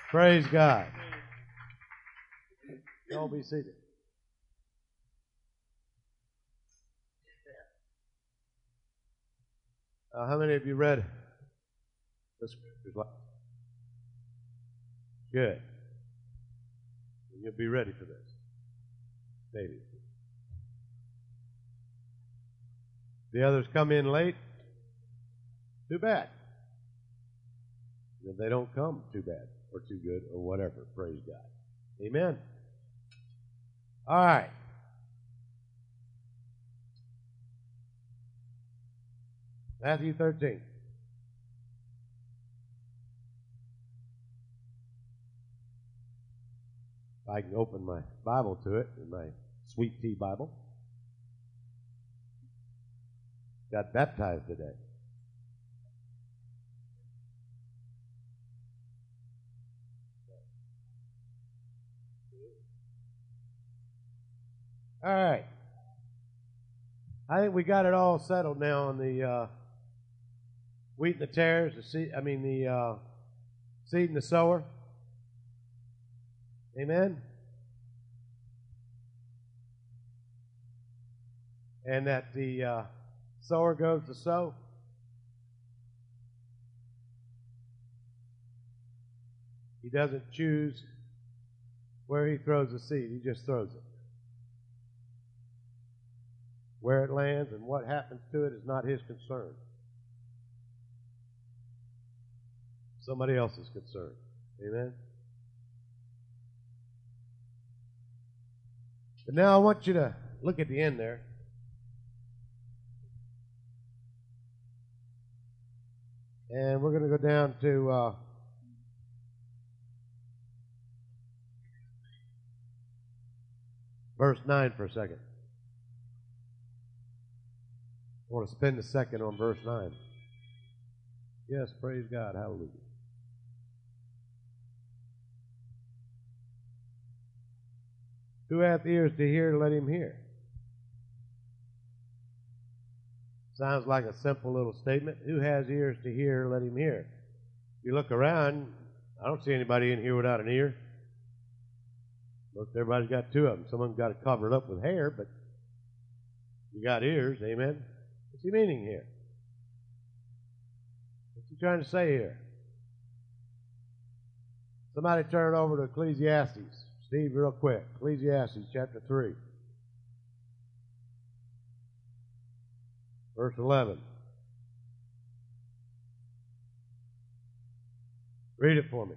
Praise God. Y'all be seated. How many of you read the scriptures? Good. You'll be ready for this. Maybe. The others come in late. Too bad. If they don't come, too bad, or too good, or whatever. Praise God. Amen. All right. Matthew 13. I can open my Bible to it in my Sweet Tea Bible. Got baptized today. All right. I think we got it all settled now on the wheat and the tares, the seed and the sower. Amen. And that the sower goes to sow. He doesn't choose where he throws the seed. He just throws it. Where it lands and what happens to it is not his concern. Somebody else's concern. Amen. But now I want you to look at the end there. And we're going to go down to verse 9 for a second. I want to spend a second on verse 9. Yes, praise God. Hallelujah. Who hath ears to hear, let him hear. Sounds like a simple little statement. Who has ears to hear, let him hear. If you look around, I don't see anybody in here without an ear. Most everybody's got two of them. Some of them got it covered up with hair, but you got ears, amen? What's he meaning here? What's he trying to say here? Somebody turn over to Ecclesiastes. Steve, real quick. Ecclesiastes chapter 3. Verse 11. Read it for me.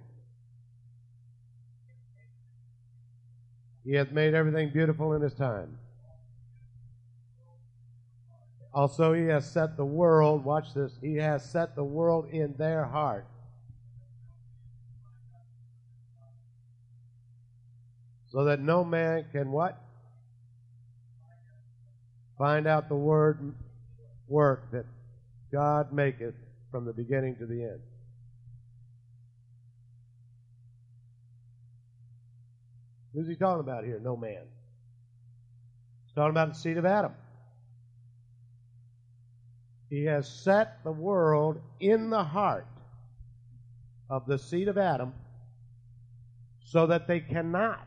He hath made everything beautiful in his time. Also, he has set the world, watch this, he has set the world in their heart. So that no man can what? Find out the work that God maketh from the beginning to the end. Who's he talking about here? No man. He's talking about the seed of Adam. He has set the world in the heart of the seed of Adam so that they cannot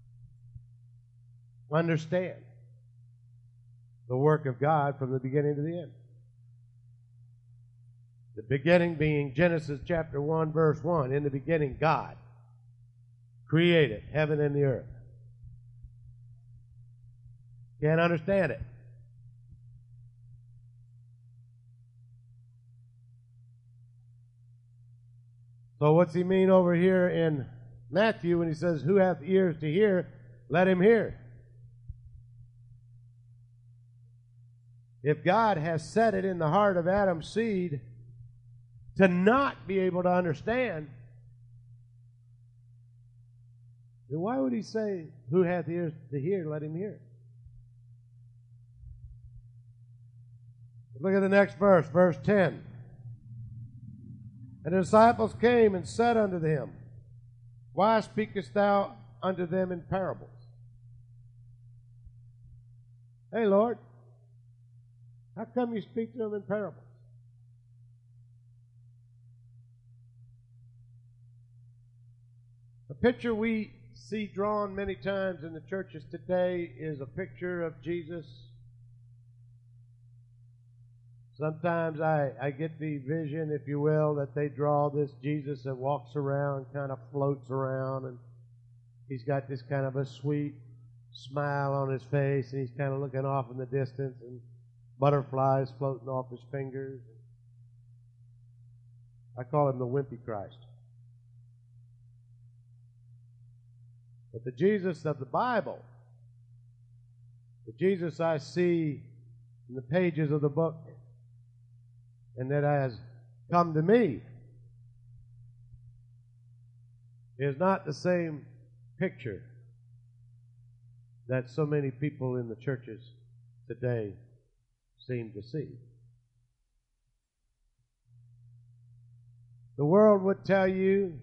understand the work of God from the beginning to the end. The beginning being Genesis chapter 1, verse 1. In the beginning, God created heaven and the earth. Can't understand it. So what's he mean over here in Matthew when he says, who hath ears to hear, let him hear? If God has set it in the heart of Adam's seed to not be able to understand, then why would he say, who hath ears to hear, let him hear? Look at the next verse, verse 10. And the disciples came and said unto him, why speakest thou unto them in parables? Hey, Lord, how come you speak to them in parables? The picture we see drawn many times in the churches today is a picture of Jesus. Sometimes I get the vision, if you will, that they draw this Jesus that walks around, kind of floats around, and he's got this kind of a sweet smile on his face, and he's kind of looking off in the distance, and butterflies floating off his fingers. I call him the wimpy Christ. But the Jesus of the Bible, the Jesus I see in the pages of the book, and that has come to me, is not the same picture that so many people in the churches today seem to see. The world would tell you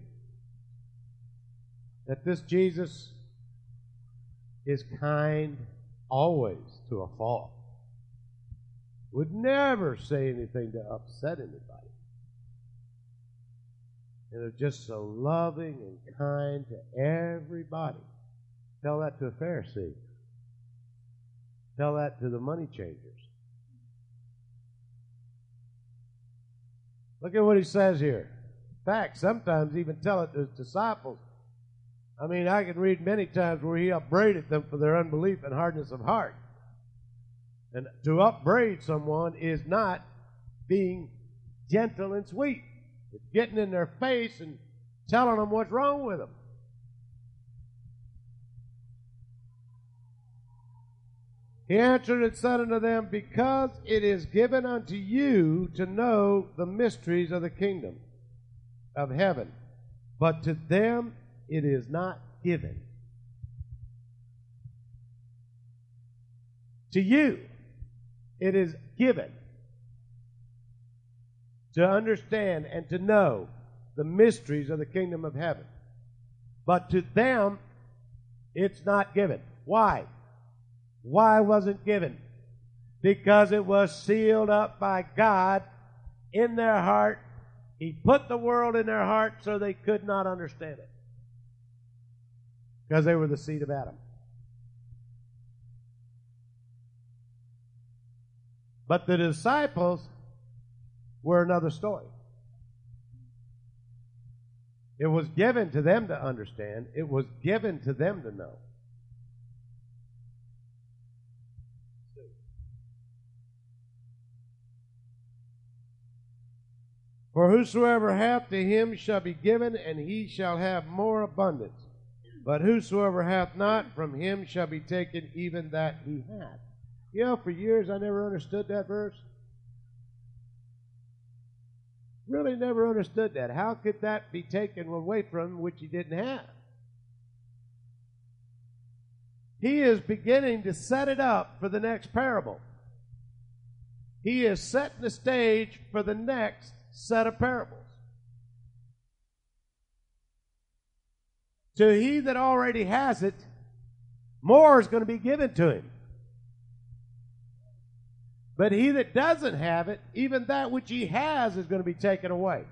that this Jesus is kind always to a fault. Would never say anything to upset anybody. And is just so loving and kind to everybody. Tell that to a Pharisee. Tell that to the money changers. Look at what he says here. In fact, sometimes even tell it to his disciples. I mean, I can read many times where he upbraided them for their unbelief and hardness of heart. And to upbraid someone is not being gentle and sweet. It's getting in their face and telling them what's wrong with them. He answered and said unto them, because it is given unto you to know the mysteries of the kingdom of heaven, but to them it is not given. To you it is given to understand and to know the mysteries of the kingdom of heaven. But to them, it's not given. Why? Why wasn't given? Because it was sealed up by God in their heart. He put the world in their heart so they could not understand it. Because they were the seed of Adam. But the disciples were another story. It was given to them to understand. It was given to them to know. For whosoever hath, to him shall be given, and he shall have more abundance. But whosoever hath not, from him shall be taken even that he hath. You know, for years I never understood that verse. Really never understood that. How could that be taken away from him which he didn't have? He is beginning to set it up for the next parable. He is setting the stage for the next set of parables. To he that already has it, more is going to be given to him. But he that doesn't have it, even that which he has is going to be taken away.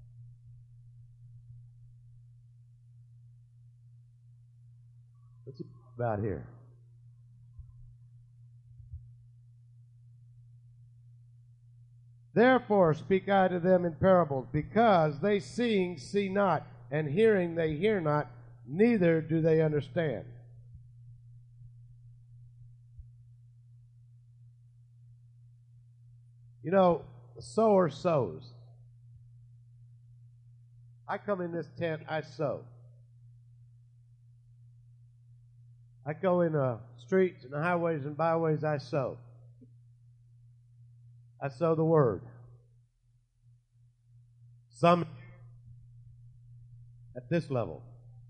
What's it about here? Therefore speak I to them in parables, because they seeing see not, and hearing they hear not, neither do they understand. You know, the sower sows. I come in this tent, I sow. I go in the streets and the highways and byways, I sow. I sow the word. Some at this level.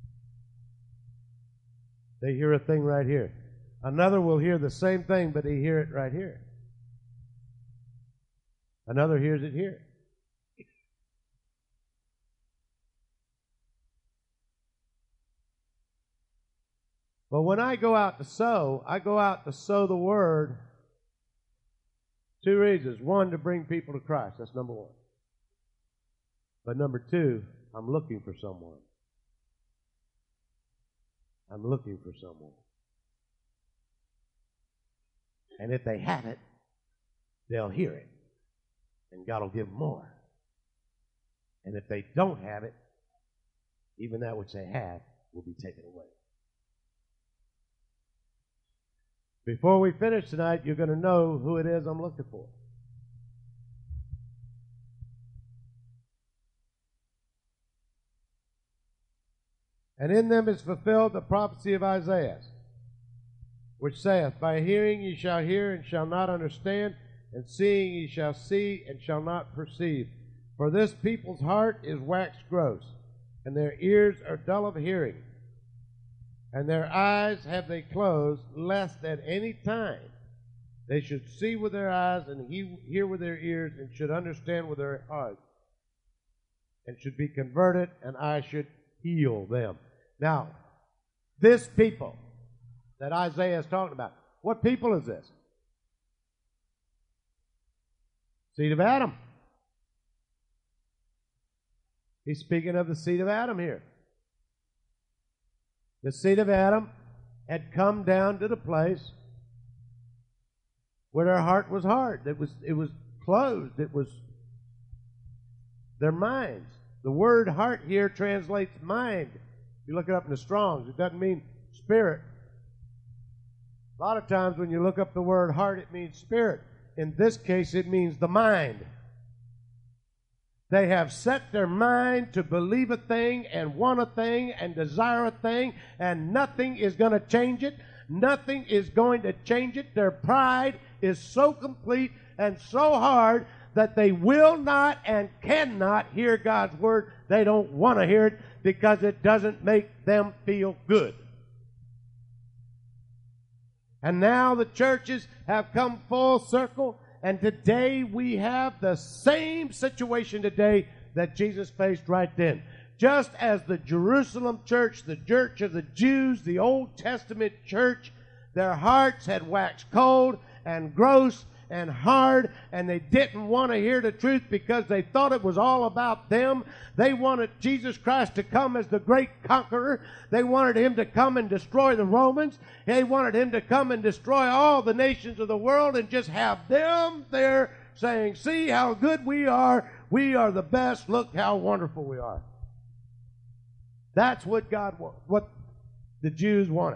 They hear a thing right here. Another will hear the same thing, but they hear it right here. Another hears it here. But when I go out to sow, I go out to sow the word. Two reasons. One, to bring people to Christ. That's number one. But number two, I'm looking for someone. I'm looking for someone. And if they have it, they'll hear it. And God will give more. And if they don't have it, even that which they have will be taken away. Before we finish tonight, you're going to know who it is I'm looking for. And in them is fulfilled the prophecy of Isaiah, which saith, By hearing ye shall hear and shall not understand, and seeing ye shall see and shall not perceive. For this people's heart is waxed gross, and their ears are dull of hearing, and their eyes have they closed, lest at any time they should see with their eyes, and hear with their ears, and should understand with their heart, and should be converted, and I should heal them. Now, this people that Isaiah is talking about, what people is this? Seed of Adam. He's speaking of the seed of Adam here. The seed of Adam had come down to the place where their heart was hard. It was closed. It was their minds. The word heart here translates mind. If you look it up in the Strong's, it doesn't mean spirit. A lot of times when you look up the word heart, it means spirit. In this case, it means the mind. They have set their mind to believe a thing and want a thing and desire a thing, and nothing is going to change it. Nothing is going to change it. Their pride is so complete and so hard that they will not and cannot hear God's word. They don't want to hear it because it doesn't make them feel good. And now the churches have come full circle, and today we have the same situation today that Jesus faced right then. Just as the Jerusalem church, the church of the Jews, the Old Testament church, their hearts had waxed cold and gross and hard, and they didn't want to hear the truth because they thought it was all about them. They wanted Jesus Christ to come as the great conqueror. They wanted him to come and destroy the Romans. They wanted him to come and destroy all the nations of the world and just have them there saying, see how good we are. We are the best. Look how wonderful we are. That's what God wanted, what the Jews wanted.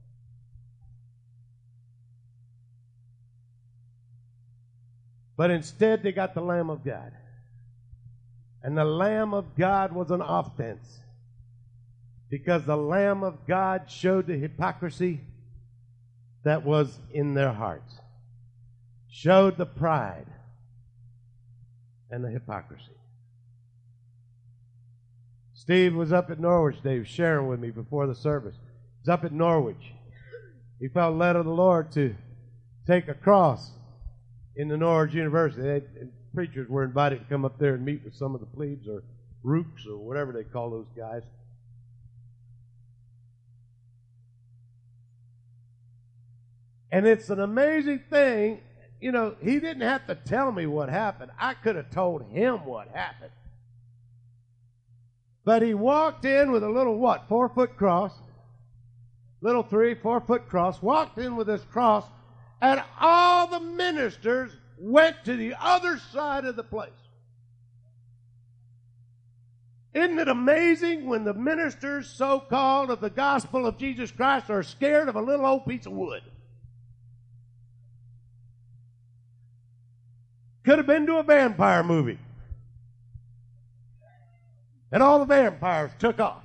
But instead, they got the Lamb of God. And the Lamb of God was an offense. Because the Lamb of God showed the hypocrisy that was in their hearts. Showed the pride and the hypocrisy. Steve was up at Norwich today. He was sharing with me before the service. He was up at Norwich. He felt led of the Lord to take a cross in the Norwich University. Preachers were invited to come up there and meet with some of the plebes or rooks or whatever they call those guys. And it's an amazing thing. You know, he didn't have to tell me what happened. I could have told him what happened. But he walked in with a little, 4-foot cross, little 3-4-foot cross, walked in with this cross, and all the ministers went to the other side of the place. Isn't it amazing when the ministers, so-called, of the gospel of Jesus Christ are scared of a little old piece of wood? Could have been to a vampire movie. And all the vampires took off.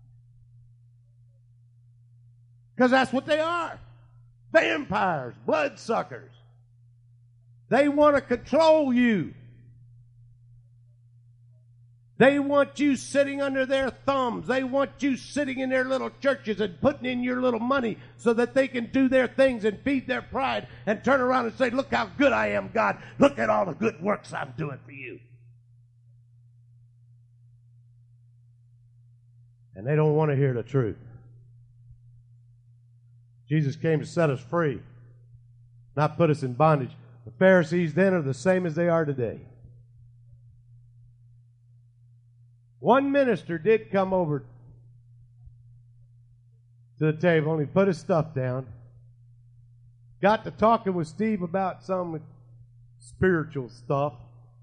Because that's what they are. Vampires, bloodsuckers. They want to control you. They want you sitting under their thumbs. They want you sitting in their little churches and putting in your little money so that they can do their things and feed their pride and turn around and say, look how good I am, God. Look at all the good works I'm doing for you. And they don't want to hear the truth. Jesus came to set us free, not put us in bondage. The Pharisees then are the same as they are today. One minister did come over to the table, and he put his stuff down. Got to talking with Steve about some spiritual stuff.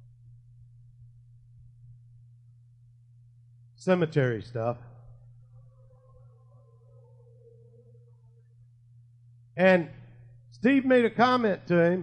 Cemetery stuff. And Steve made a comment to him.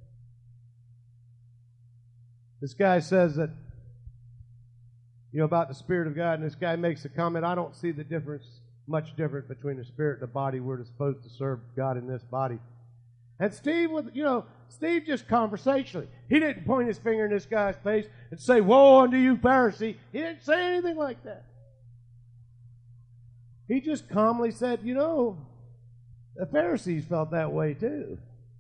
This guy says that, about the Spirit of God, and this guy makes a comment, I don't see the difference, much difference between the Spirit and the body. We're supposed to serve God in this body. And Steve, Steve just conversationally, he didn't point his finger in this guy's face and say, "Woe unto you, Pharisee." He didn't say anything like that. He just calmly said, the Pharisees felt that way too.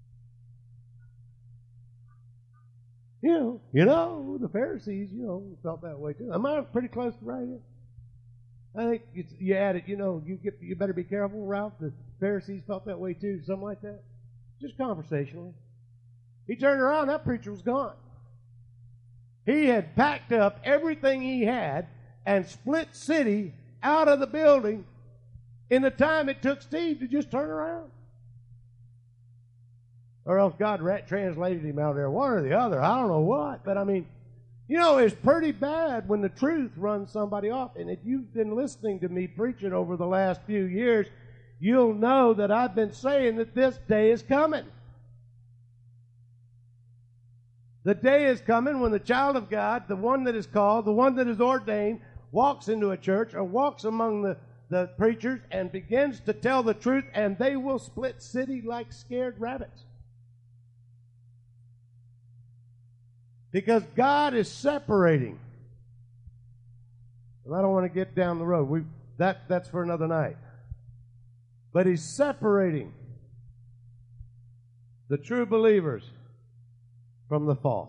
The Pharisees, felt that way too. Am I pretty close to right here? I think you add it, you better be careful, Ralph. The Pharisees felt that way too, something like that. Just conversationally. He turned around, that preacher was gone. He had packed up everything he had and split city out of the building in the time it took Steve to just turn around. Or else God translated him out of there, one or the other. I don't know what. But it's pretty bad when the truth runs somebody off. And if you've been listening to me preaching over the last few years, you'll know that I've been saying that this day is coming. The day is coming when the child of God, the one that is called, the one that is ordained, walks into a church or walks among the preachers and begins to tell the truth, and they will split city like scared rabbits. Because God is separating. And I don't want to get down the road. That's for another night. But He's separating the true believers from the false.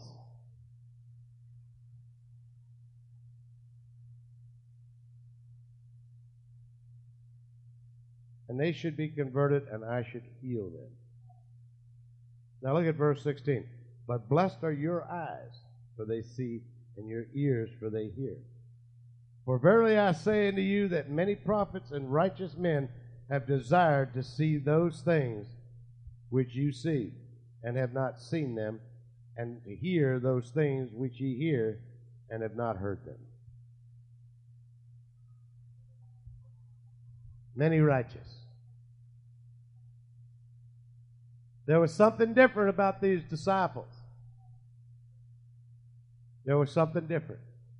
And they should be converted, and I should heal them. Now look at verse 16. But blessed are your eyes, for they see, and your ears, for they hear. For verily I say unto you that many prophets and righteous men have desired to see those things which you see, and have not seen them, and to hear those things which ye hear, and have not heard them. Many righteous. There was something different about these disciples. There was something different.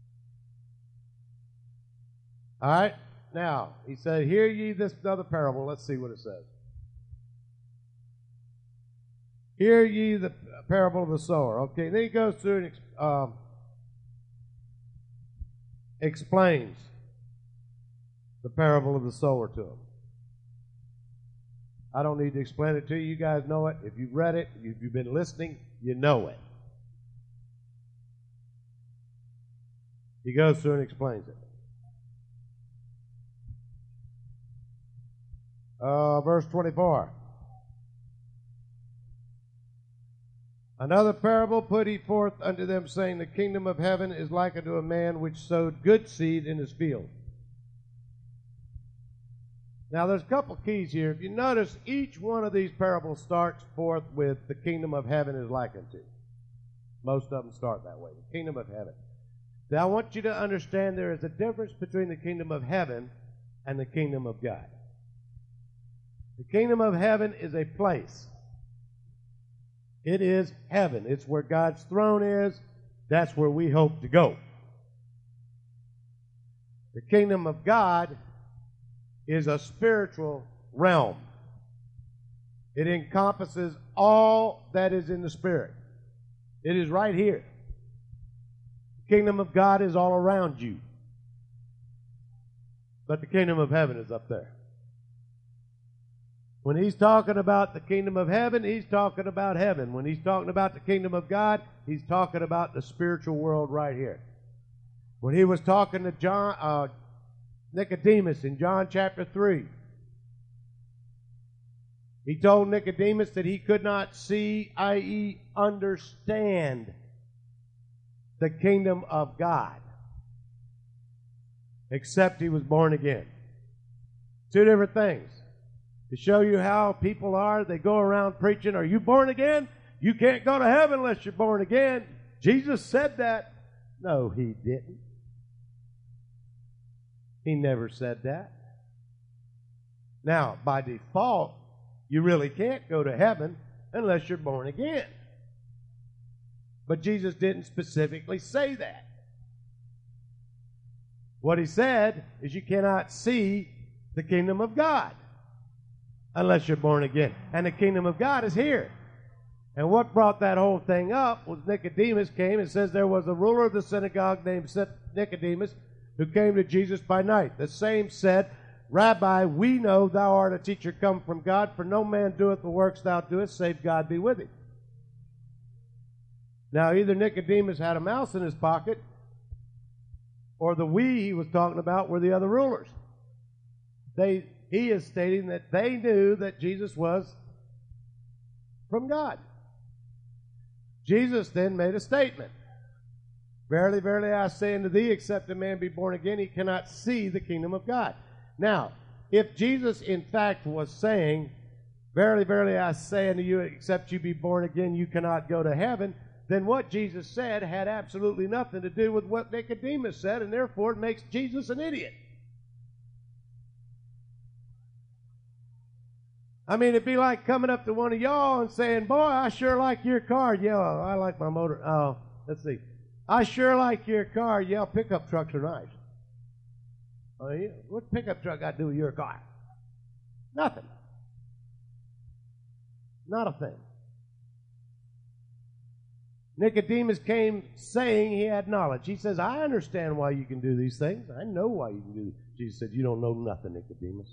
All right? Now, he said, hear ye this other parable. Let's see what it says. Hear ye the parable of the sower. Okay, then he goes through and explains the parable of the sower to him. I don't need to explain it to you. You guys know it. If you've read it, if you've been listening, you know it. He goes through and explains it. Verse 24. Another parable put he forth unto them, saying, the kingdom of heaven is like unto a man which sowed good seed in his field. Now there's a couple keys here. If you notice, each one of these parables starts forth with the kingdom of heaven is like unto. Most of them start that way. The kingdom of heaven. Now I want you to understand there is a difference between the kingdom of heaven and the kingdom of God. The kingdom of heaven is a place. It is heaven. It's where God's throne is. That's where we hope to go. The kingdom of God is a spiritual realm. It encompasses all that is in the spirit. It is right here. The kingdom of God is all around you. But the kingdom of heaven is up there. When he's talking about the kingdom of heaven, he's talking about heaven. When he's talking about the kingdom of God, he's talking about the spiritual world right here. When he was talking to Nicodemus in John chapter 3, he told Nicodemus that he could not see, i.e., understand the kingdom of God, except he was born again. Two different things. To show you how people are, they go around preaching, are you born again? You can't go to heaven unless you're born again. Jesus said that. No, he didn't. He never said that. Now, by default, you really can't go to heaven unless you're born again. But Jesus didn't specifically say that. What he said is you cannot see the kingdom of God unless you're born again. And the kingdom of God is here. And what brought that whole thing up was Nicodemus came and says there was a ruler of the synagogue named Nicodemus who came to Jesus by night. The same said, Rabbi, we know thou art a teacher come from God, for no man doeth the works thou doest, save God be with him. Now, either Nicodemus had a mouse in his pocket, or the we he was talking about were the other rulers. He is stating that they knew that Jesus was from God. Jesus then made a statement. Verily, verily, I say unto thee, except a man be born again, he cannot see the kingdom of God. Now, if Jesus in fact was saying, verily, verily, I say unto you, except you be born again, you cannot go to heaven, then what Jesus said had absolutely nothing to do with what Nicodemus said, and therefore it makes Jesus an idiot. I mean, it'd be like coming up to one of y'all and saying, boy, I sure like your car. Yeah, I like my motor. Oh, let's see. I sure like your car. Yeah, pickup trucks are nice. Oh, yeah. What's pickup truck got to do with your car? Nothing. Not a thing. Nicodemus came saying he had knowledge. He says, I understand why you can do these things. I know why you can do these. Jesus said, you don't know nothing, Nicodemus.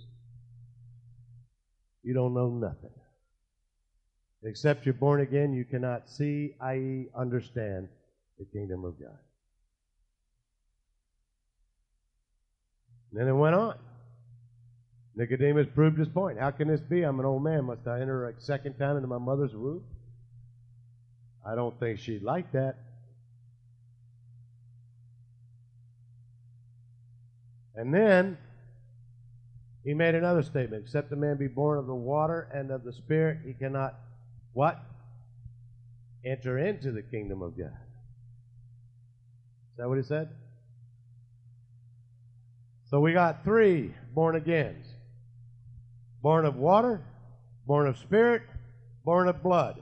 You don't know nothing. Except you're born again, you cannot see, i.e., understand the kingdom of God. And then it went on. Nicodemus proved his point. How can this be? I'm an old man. Must I enter a second time into my mother's womb? I don't think she'd like that. And then he made another statement. Except a man be born of the water and of the Spirit, he cannot, what? Enter into the kingdom of God. Is that what he said? So we got 3 born agains. Born of water, born of Spirit, born of blood.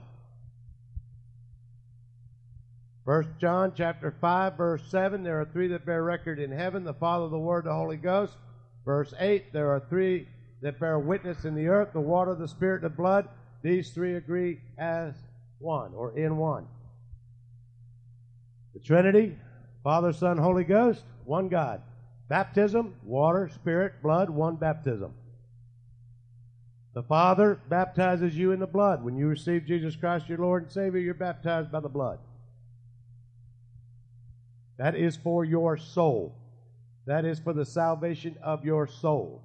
1 John chapter 5, verse 7, there are 3 that bear record in heaven, the Father, the Word, the Holy Ghost. Verse 8, there are 3 that bear witness in the earth, the water, the Spirit, and the blood. These 3 agree as one, or in one. The Trinity, Father, Son, Holy Ghost, one God. Baptism, water, Spirit, blood, one baptism. The Father baptizes you in the blood. When you receive Jesus Christ, your Lord and Savior, you're baptized by the blood. That is for your soul. That is for the salvation of your soul.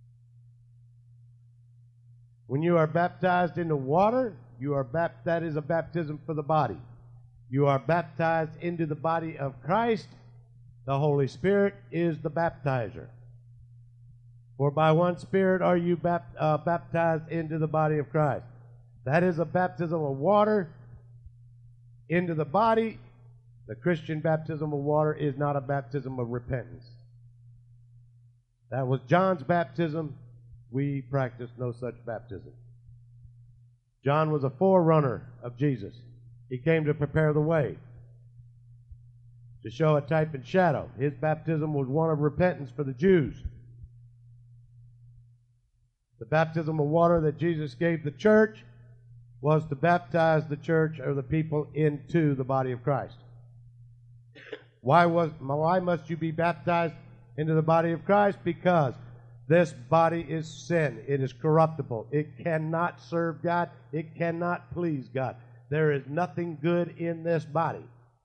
When you are baptized into water, that is a baptism for the body. You are baptized into the body of Christ. The Holy Spirit is the baptizer. For by one Spirit are you baptized into the body of Christ. That is a baptism of water into the body. The Christian baptism of water is not a baptism of repentance. That was John's baptism. We practice no such baptism. John was a forerunner of Jesus. He came to prepare the way, to show a type and shadow. His baptism was one of repentance for the Jews. The baptism of water that Jesus gave the church was to baptize the church or the people into the body of Christ. Why must you be baptized into the body of Christ? Because this body is sin. It is corruptible. It cannot serve God. It cannot please God. There is nothing good in this body.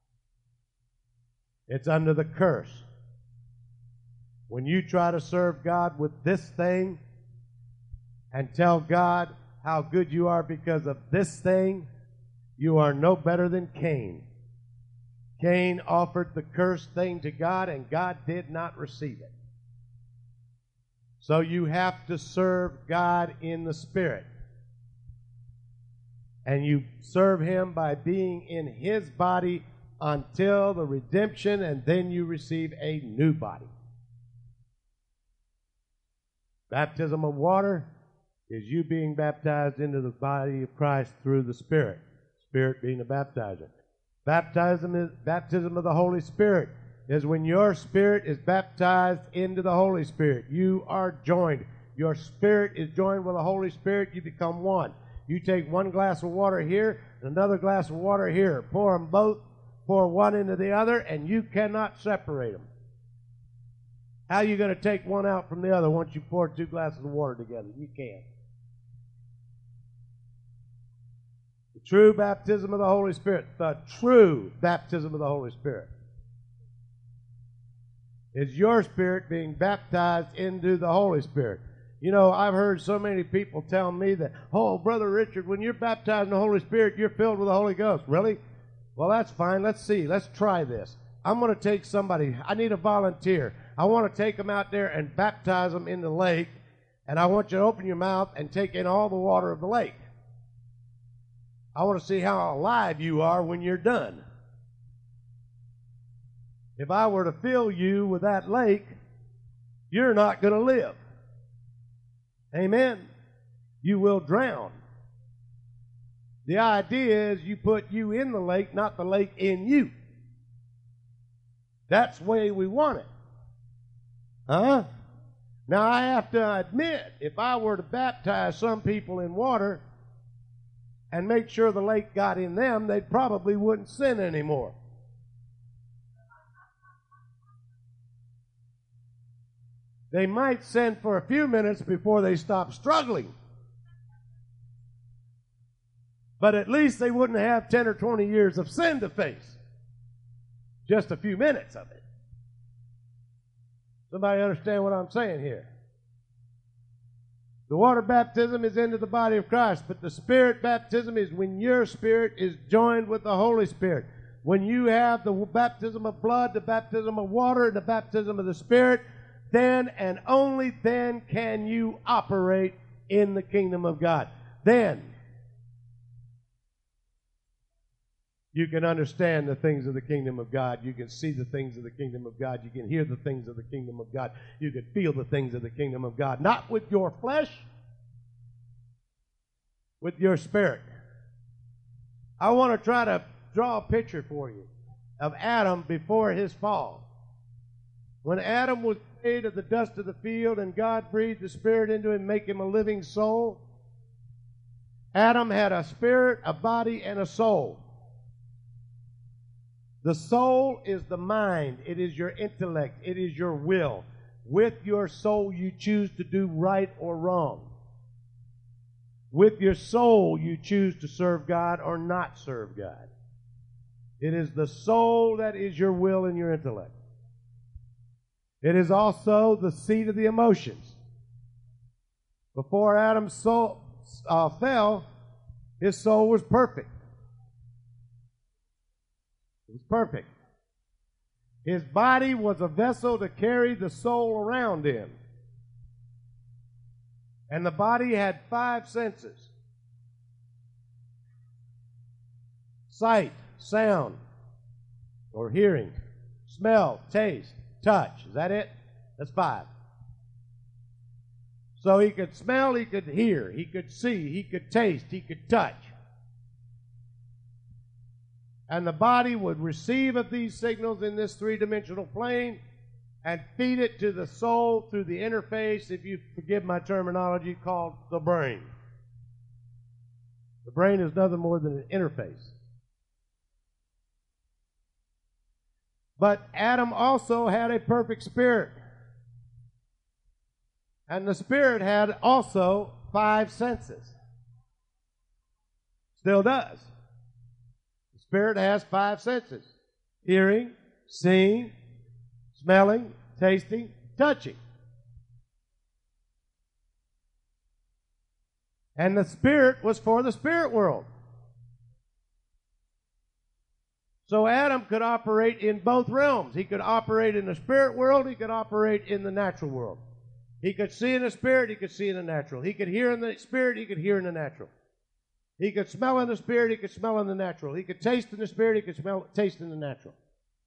It's under the curse. When you try to serve God with this thing and tell God how good you are because of this thing, you are no better than Cain. Cain offered the cursed thing to God, and God did not receive it. So you have to serve God in the Spirit. And you serve Him by being in His body until the redemption, and then you receive a new body. Baptism of water is you being baptized into the body of Christ through the Spirit. Spirit being the baptizer. Baptism of the Holy Spirit is when your spirit is baptized into the Holy Spirit. You are joined. Your spirit is joined with the Holy Spirit. You become one. You take one glass of water here and another glass of water here. Pour them both, pour one into the other, and you cannot separate them. How are you going to take one out from the other once you pour 2 glasses of water together? You can't. The true baptism of the Holy Spirit, the true baptism of the Holy Spirit, is your spirit being baptized into the Holy Spirit. You know, I've heard so many people tell me that, oh, Brother Richard, when you're baptized in the Holy Spirit, you're filled with the Holy Ghost. Really? Well, that's fine. Let's see. Let's try this. I'm going to take somebody. I need a volunteer. I want to take them out there and baptize them in the lake, and I want you to open your mouth and take in all the water of the lake. I want to see how alive you are when you're done. If I were to fill you with that lake, you're not going to live. Amen? You will drown. The idea is you put you in the lake, not the lake in you. That's the way we want it. Huh? Now, I have to admit, if I were to baptize some people in water and make sure the lake got in them, they probably wouldn't sin anymore. They might sin for a few minutes before they stop struggling. But at least they wouldn't have 10 or 20 years of sin to face. Just a few minutes of it. Somebody understand what I'm saying here? The water baptism is into the body of Christ, but the Spirit baptism is when your spirit is joined with the Holy Spirit. When you have the baptism of blood, the baptism of water, and the baptism of the Spirit, then and only then can you operate in the kingdom of God. Then you can understand the things of the kingdom of God. You can see the things of the kingdom of God. You can hear the things of the kingdom of God. You can feel the things of the kingdom of God. Not with your flesh, with your spirit. I want to try to draw a picture for you of Adam before his fall. When Adam was made of the dust of the field and God breathed the Spirit into him, make him a living soul, Adam had a spirit, a body, and a soul. The soul is the mind. It is your intellect. It is your will. With your soul, you choose to do right or wrong. With your soul, you choose to serve God or not serve God. It is the soul that is your will and your intellect. It is also the seat of the emotions. Before Adam's soul fell, his soul was perfect. It was perfect. His body was a vessel to carry the soul around in. And the body had 5 senses: sight, sound, or hearing, smell, taste, touch. Is that it? That's 5. So he could smell, he could hear, he could see, he could taste, he could touch. And the body would receive of these signals in this 3-dimensional plane and feed it to the soul through the interface, if you forgive my terminology, called the brain. The brain is nothing more than an interface. But Adam also had a perfect spirit. And the spirit had also 5 senses. Still does. The spirit has 5 senses: hearing, seeing, smelling, tasting, touching. And the spirit was for the spirit world. So Adam could operate in both realms. He could operate in the spirit world. He could operate in the natural world. He could see in the spirit, he could see in the natural. He could hear in the spirit, he could hear in the natural. He could smell in the spirit, he could smell in the natural. He could taste in the spirit, he could taste in the natural.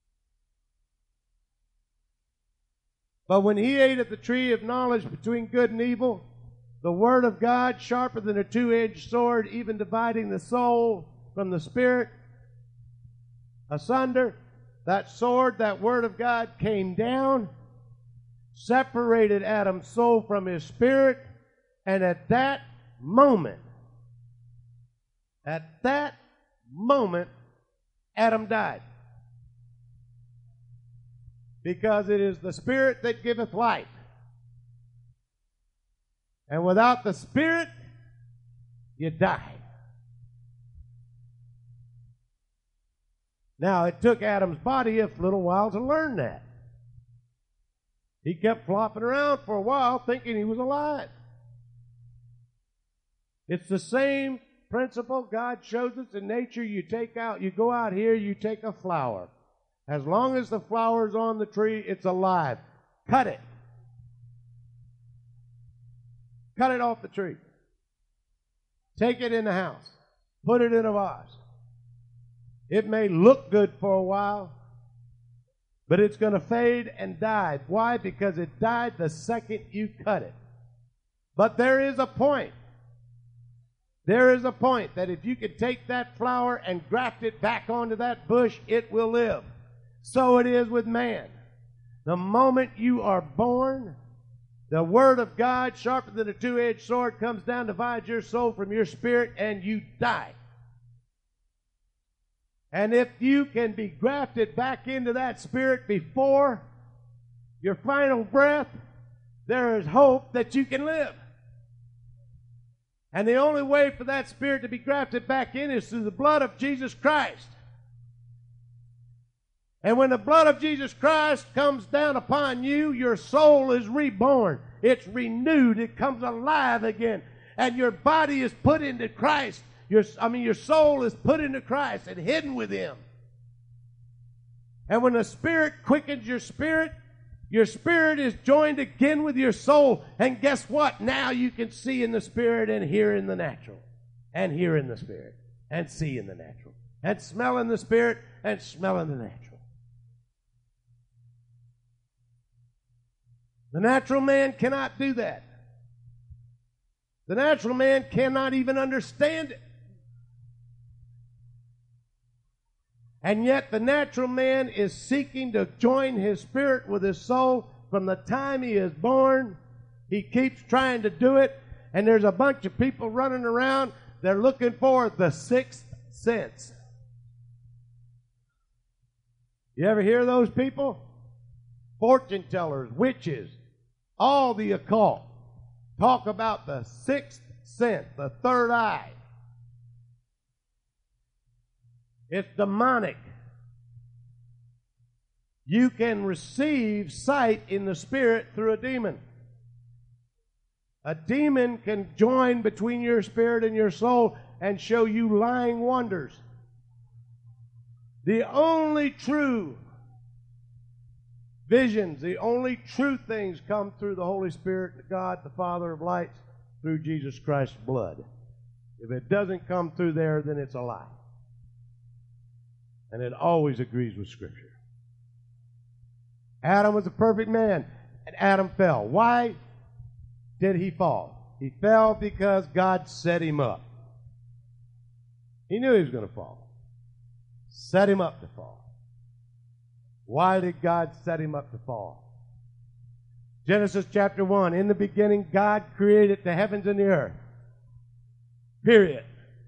But when he ate of the tree of knowledge between good and evil, the word of God, sharper than a two-edged sword, even dividing the soul from the spirit asunder, that sword, that word of God, came down, separated Adam's soul from his spirit, and at that moment, Adam died. Because it is the spirit that giveth life. And without the spirit, you die. Now, it took Adam's body a little while to learn that. He kept flopping around for a while thinking he was alive. It's the same principle God shows us in nature. You go out here, you take a flower. As long as the flower's on the tree, it's alive. Cut it. Cut it off the tree. Take it in the house. Put it in a vase. It may look good for a while, but it's going to fade and die. Why? Because it died the second you cut it. But there is a point. There is a point that if you could take that flower and graft it back onto that bush, it will live. So it is with man. The moment you are born, the word of God, sharper than a two-edged sword, comes down, divides your soul from your spirit, and you die. And if you can be grafted back into that spirit before your final breath, there is hope that you can live. And the only way for that spirit to be grafted back in is through the blood of Jesus Christ. And when the blood of Jesus Christ comes down upon you, your soul is reborn. It's renewed. It comes alive again. And your body is put into Christ. Your soul is put into Christ and hidden with Him. And when the Spirit quickens your spirit is joined again with your soul. And guess what? Now you can see in the Spirit and hear in the natural. And hear in the Spirit and see in the natural. And smell in the Spirit and smell in the natural. The natural man cannot do that. The natural man cannot even understand it. And yet the natural man is seeking to join his spirit with his soul from the time he is born. He keeps trying to do it, and there's a bunch of people running around. They're looking for the sixth sense. You ever hear those people? Fortune tellers, witches, all the occult talk about the sixth sense, the third eye. It's demonic. You can receive sight in the spirit through a demon. A demon can join between your spirit and your soul and show you lying wonders. The only true visions, the only true things come through the Holy Spirit, God, the Father of lights, through Jesus Christ's blood. If it doesn't come through there, then it's a lie. And it always agrees with Scripture. Adam was a perfect man, and Adam fell. Why did he fall? He fell because God set him up. He knew he was going to fall. Set him up to fall. Why did God set him up to fall? Genesis chapter 1, in the beginning God created the heavens and the earth. Period.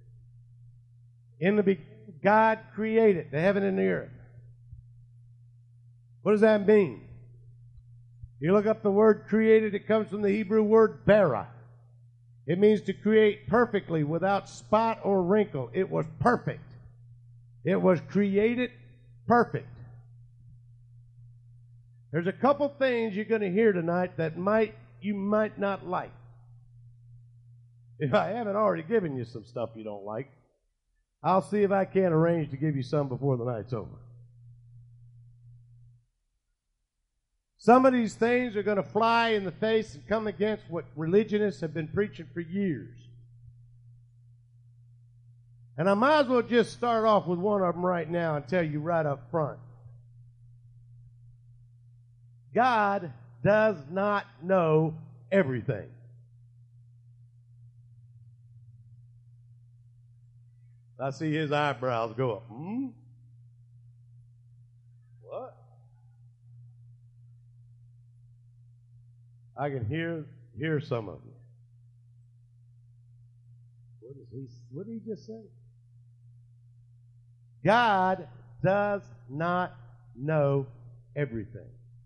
In the beginning God created the heaven and the earth. What does that mean? You look up the word created, it comes from the Hebrew word bara. It means to create perfectly without spot or wrinkle. It was perfect. It was created perfect. There's a couple things you're going to hear tonight that you might not like. If I haven't already given you some stuff you don't like, I'll see if I can't arrange to give you some before the night's over. Some of these things are going to fly in the face and come against what religionists have been preaching for years. And I might as well just start off with one of them right now and tell you right up front. God does not know everything. I see his eyebrows go up. What? I can hear some of you. What did he just say? God does not know everything.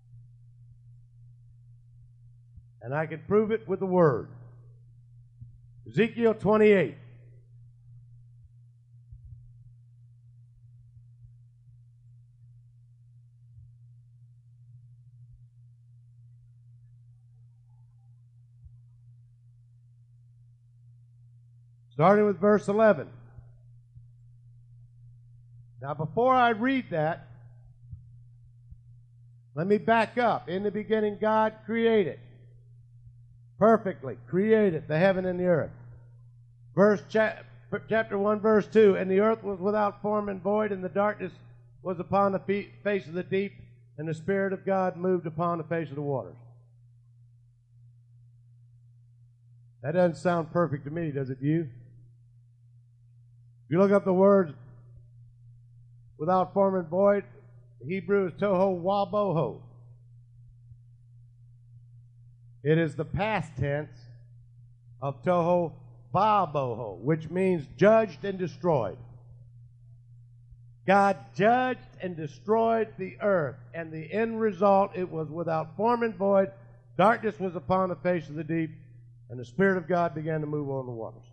And I can prove it with the Word. Ezekiel 28. Starting with verse 11. Now, before I read that, let me back up. In the beginning, God created. Perfectly created the heaven and the earth. Chapter 1, verse 2. And the earth was without form and void, and the darkness was upon the face of the deep, and the Spirit of God moved upon the face of the waters. That doesn't sound perfect to me, does it to you? If you look up the words without form and void, the Hebrew is toho waboho. It is the past tense of toho baboho, which means judged and destroyed. God judged and destroyed the earth, and the end result, it was without form and void. Darkness was upon the face of the deep, and the Spirit of God began to move on the waters.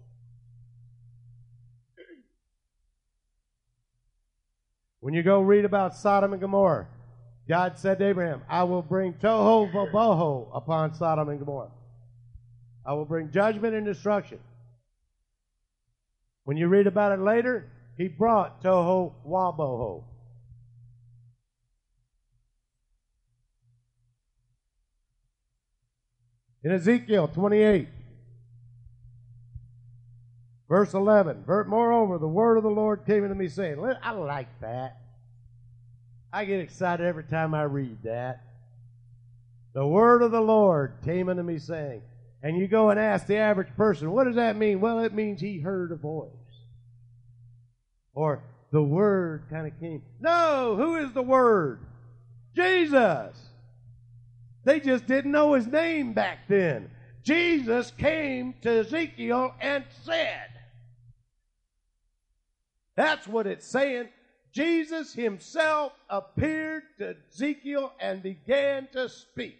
When you go read about Sodom and Gomorrah, God said to Abraham, I will bring toho vaboho upon Sodom and Gomorrah. I will bring judgment and destruction. When you read about it later, he brought toho waboho. In Ezekiel 28, verse 11, moreover, the word of the Lord came unto me, saying, I like that. I get excited every time I read that. The word of the Lord came unto me, saying, and you go and ask the average person, what does that mean? Well, it means he heard a voice. Or the word kind of came. No, who is the word? Jesus. They just didn't know his name back then. Jesus came to Ezekiel and said. That's what it's saying. Jesus himself appeared to Ezekiel and began to speak.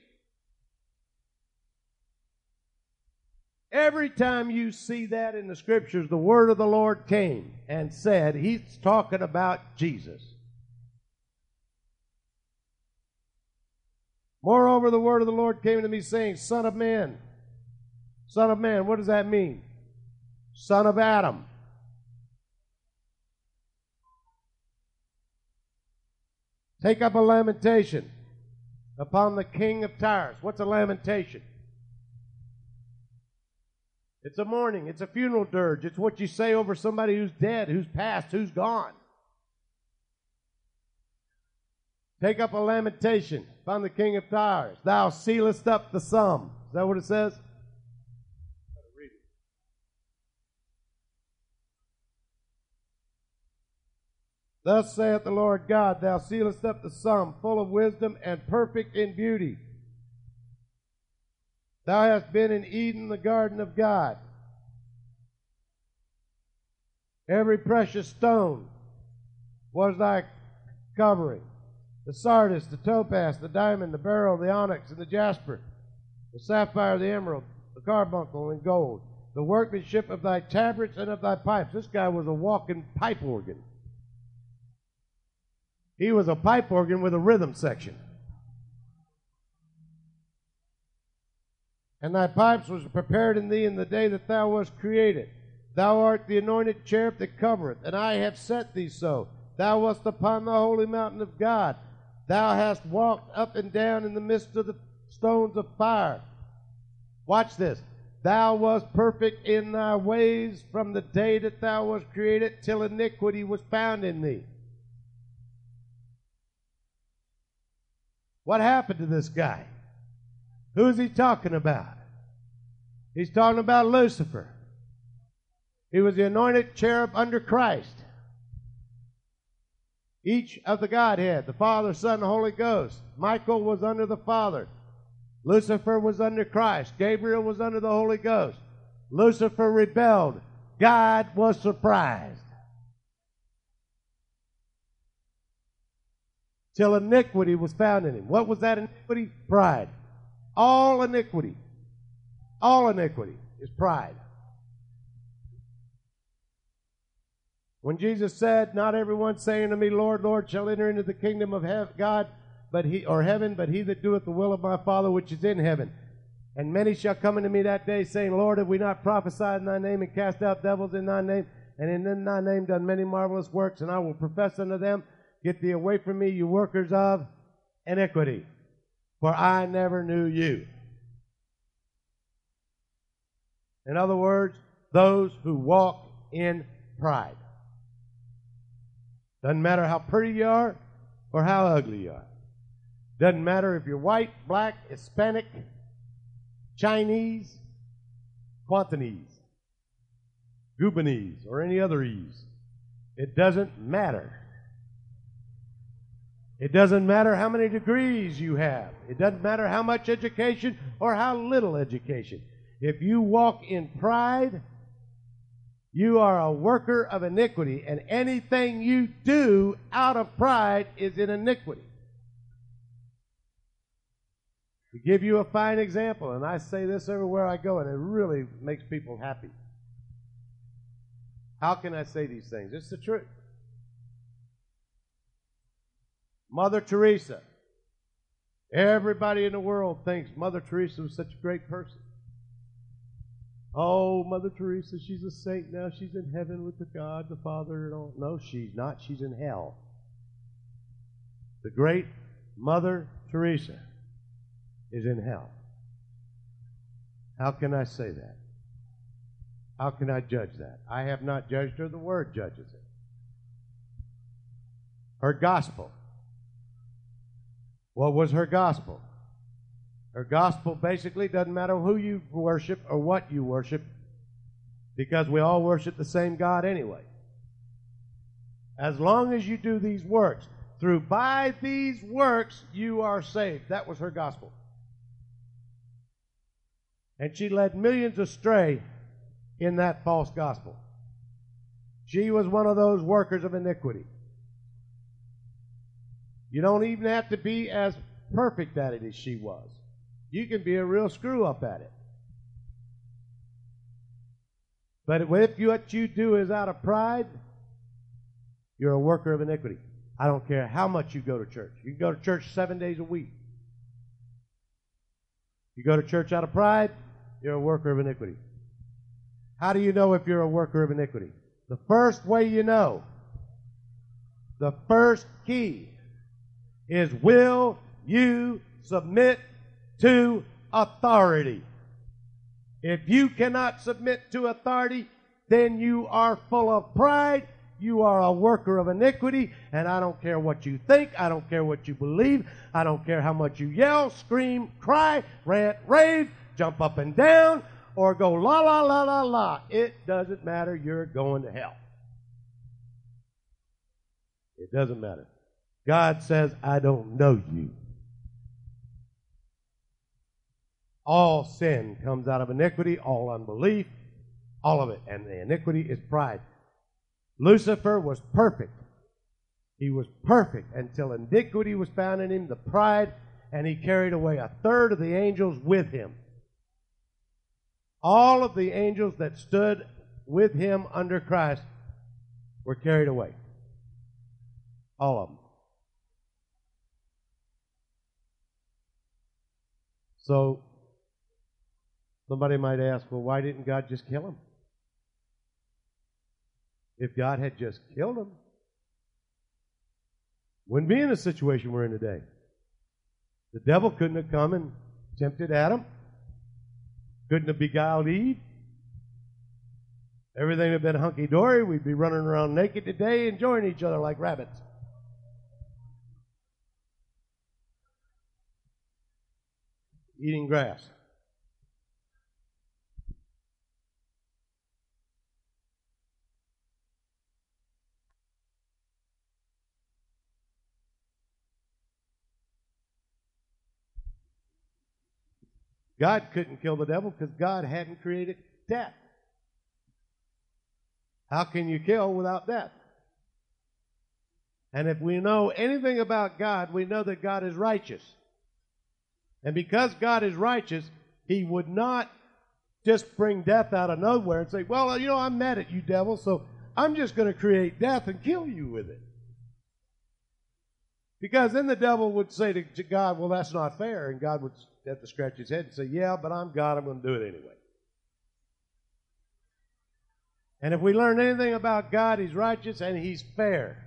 Every time you see that in the scriptures, the word of the Lord came and said, he's talking about Jesus. Moreover, the word of the Lord came to me, saying, Son of man. Son of man, what does that mean? Son of Adam. Take up a lamentation upon the king of Tyre. What's a lamentation? It's a mourning. It's a funeral dirge. It's what you say over somebody who's dead, who's passed, who's gone. Take up a lamentation upon the king of Tyre. Thou sealest up the sum. Is that what it says? Thus saith the Lord God, thou sealest up the sum, full of wisdom and perfect in beauty. Thou hast been in Eden, the garden of God. Every precious stone was thy covering. The sardius, the topaz, the diamond, the beryl, the onyx, and the jasper, the sapphire, the emerald, the carbuncle, and gold. The workmanship of thy tabrets and of thy pipes. This guy was a walking pipe organ. He was a pipe organ with a rhythm section. And thy pipes was prepared in thee in the day that thou wast created. Thou art the anointed cherub that covereth, and I have set thee so. Thou wast upon the holy mountain of God. Thou hast walked up and down in the midst of the stones of fire. Watch this. Thou wast perfect in thy ways from the day that thou wast created till iniquity was found in thee. What happened to this guy? Who's he talking about? He's talking about Lucifer. He was the anointed cherub under Christ. Each of the Godhead, the Father, Son, and Holy Ghost. Michael was under the Father. Lucifer was under Christ. Gabriel was under the Holy Ghost. Lucifer rebelled. God was surprised. Till iniquity was found in him. What was that iniquity? Pride. All iniquity is pride. When Jesus said, "Not everyone saying to me, Lord, Lord, shall enter into the kingdom of God, but he that doeth the will of my Father which is in heaven. And many shall come unto me that day, saying, Lord, have we not prophesied in thy name, and cast out devils in thy name, and in thy name done many marvelous works? And I will profess unto them, Get thee away from me, you workers of iniquity, for I never knew you." In other words, those who walk in pride. Doesn't matter how pretty you are or how ugly you are. Doesn't matter if you're white, black, Hispanic, Chinese, Quantanese, Gubanese, or any other ease. It doesn't matter. It doesn't matter how many degrees you have. It doesn't matter how much education or how little education. If you walk in pride, you are a worker of iniquity, and anything you do out of pride is in iniquity. To give you a fine example, and I say this everywhere I go, and it really makes people happy. How can I say these things? It's the truth. Mother Teresa. Everybody in the world thinks Mother Teresa was such a great person. Oh, Mother Teresa, she's a saint now. She's in heaven with the God, the Father, and all. No, she's not. She's in hell. The great Mother Teresa is in hell. How can I say that? How can I judge that? I have not judged her. The Word judges it. Her gospel. What was her gospel? Her gospel basically doesn't matter who you worship or what you worship, because we all worship the same God anyway. As long as you do these works, by these works you are saved. That was her gospel. And she led millions astray in that false gospel. She was one of those workers of iniquity. You don't even have to be as perfect at it as she was. You can be a real screw-up at it. But if what you do is out of pride, you're a worker of iniquity. I don't care how much you go to church. You can go to church 7 days a week. You go to church out of pride, you're a worker of iniquity. How do you know if you're a worker of iniquity? The first way you know, the first key, is will you submit to authority? If you cannot submit to authority, then you are full of pride. You are a worker of iniquity, and I don't care what you think. I don't care what you believe. I don't care how much you yell, scream, cry, rant, rave, jump up and down, or go la, la, la, la, la. It doesn't matter. You're going to hell. It doesn't matter. God says, I don't know you. All sin comes out of iniquity, all unbelief, all of it. And the iniquity is pride. Lucifer was perfect. He was perfect until iniquity was found in him, the pride, and he carried away a third of the angels with him. All of the angels that stood with him under Christ were carried away. All of them. So, somebody might ask, well, why didn't God just kill him? If God had just killed him, Wouldn't be in the situation we're in today. The devil couldn't have come and tempted Adam. Couldn't have beguiled Eve. Everything would have been hunky-dory. We'd be running around naked today, enjoying each other like rabbits. Eating grass. God couldn't kill the devil because God hadn't created death. How can you kill without death? And if we know anything about God, we know that God is righteous. And because God is righteous, He would not just bring death out of nowhere and say, well, I'm mad at you, devil, so I'm just going to create death and kill you with it. Because then the devil would say to God, well, that's not fair. And God would have to scratch his head and say, yeah, but I'm God, I'm going to do it anyway. And if we learn anything about God, He's righteous and He's fair.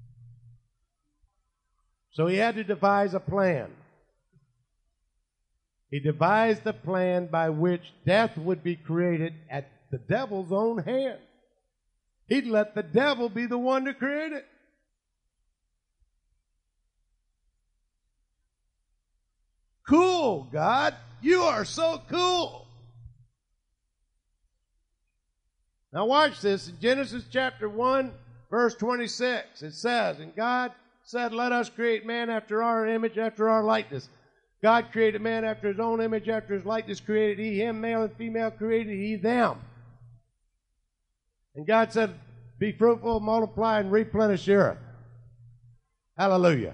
So He had to devise a plan. He devised a plan by which death would be created at the devil's own hand. He'd let the devil be the one to create it. Cool, God. You are so cool. Now watch this. In Genesis chapter 1, verse 26, it says, and God said, let us create man after our image, after our likeness. God created man after His own image, after His likeness created He him, male and female created He them. And God said, be fruitful, multiply, and replenish the earth. Hallelujah.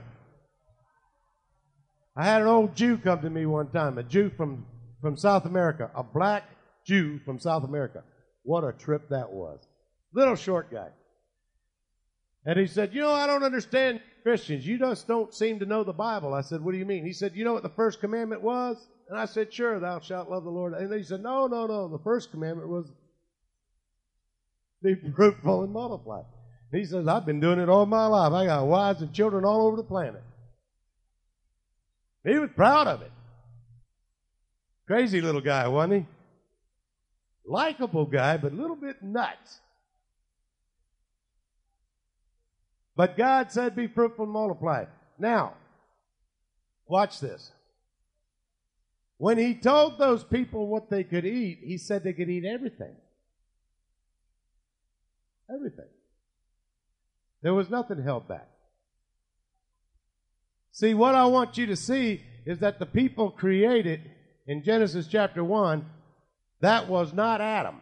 I had an old Jew come to me one time, a Jew from South America, a black Jew from South America. What a trip that was. Little short guy. And he said, I don't understand Christians. You just don't seem to know the Bible. I said, what do you mean? He said, you know what the first commandment was? And I said, sure, thou shalt love the Lord. And he said, no. The first commandment was be fruitful and multiply. And he says, I've been doing it all my life. I got wives and children all over the planet. He was proud of it. Crazy little guy, wasn't he? Likeable guy, but a little bit nuts. But God said, be fruitful and multiply. Now, watch this. When He told those people what they could eat, He said they could eat everything. Everything. There was nothing held back. See, what I want you to see is that the people created in Genesis chapter 1, that was not Adam.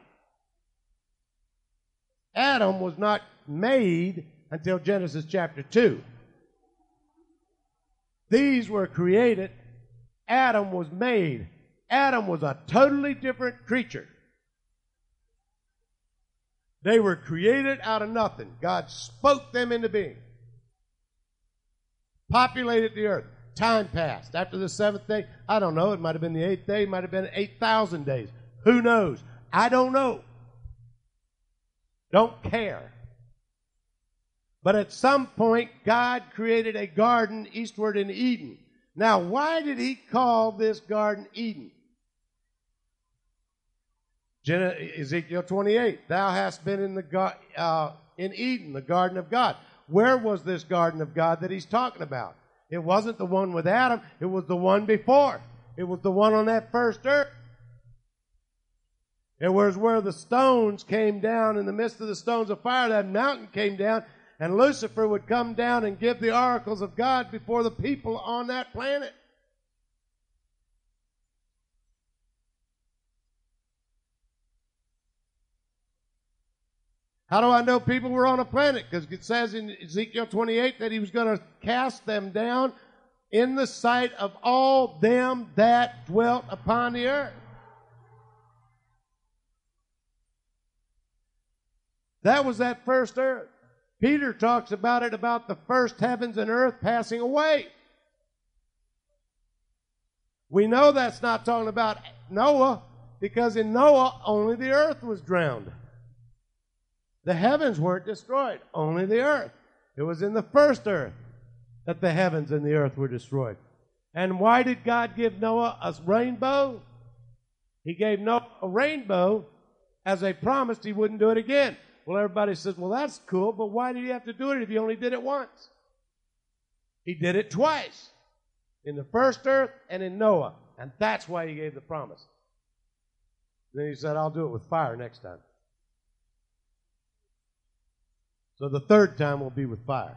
Adam was not made until Genesis chapter 2. These were created. Adam was made. Adam was a totally different creature. They were created out of nothing. God spoke them into being. Populated the earth. Time passed. After the seventh day, I don't know, it might have been the eighth day, it might have been 8,000 days. Who knows? I don't know. Don't care. But at some point, God created a garden eastward in Eden. Now, why did He call this garden Eden? Ezekiel 28, thou hast been in Eden, the garden of God. Where was this garden of God that He's talking about? It wasn't the one with Adam. It was the one before. It was the one on that first earth. It was where the stones came down. In the midst of the stones of fire, that mountain came down, and Lucifer would come down and give the oracles of God before the people on that planet. How do I know people were on a planet? Because it says in Ezekiel 28 that He was going to cast them down in the sight of all them that dwelt upon the earth. That was that first earth. Peter talks about it, about the first heavens and earth passing away. We know that's not talking about Noah, because in Noah only the earth was drowned. The heavens weren't destroyed, only the earth. It was in the first earth. that the heavens and the earth were destroyed. And why did God give Noah a rainbow? He gave Noah a rainbow as a promise he wouldn't do it again. Well, everybody says, well, that's cool, but why did he have to do it if he only did it once? He did it twice, in the first earth and in Noah, and that's why he gave the promise. Then he said, I'll do it with fire next time. So the third time will be with fire.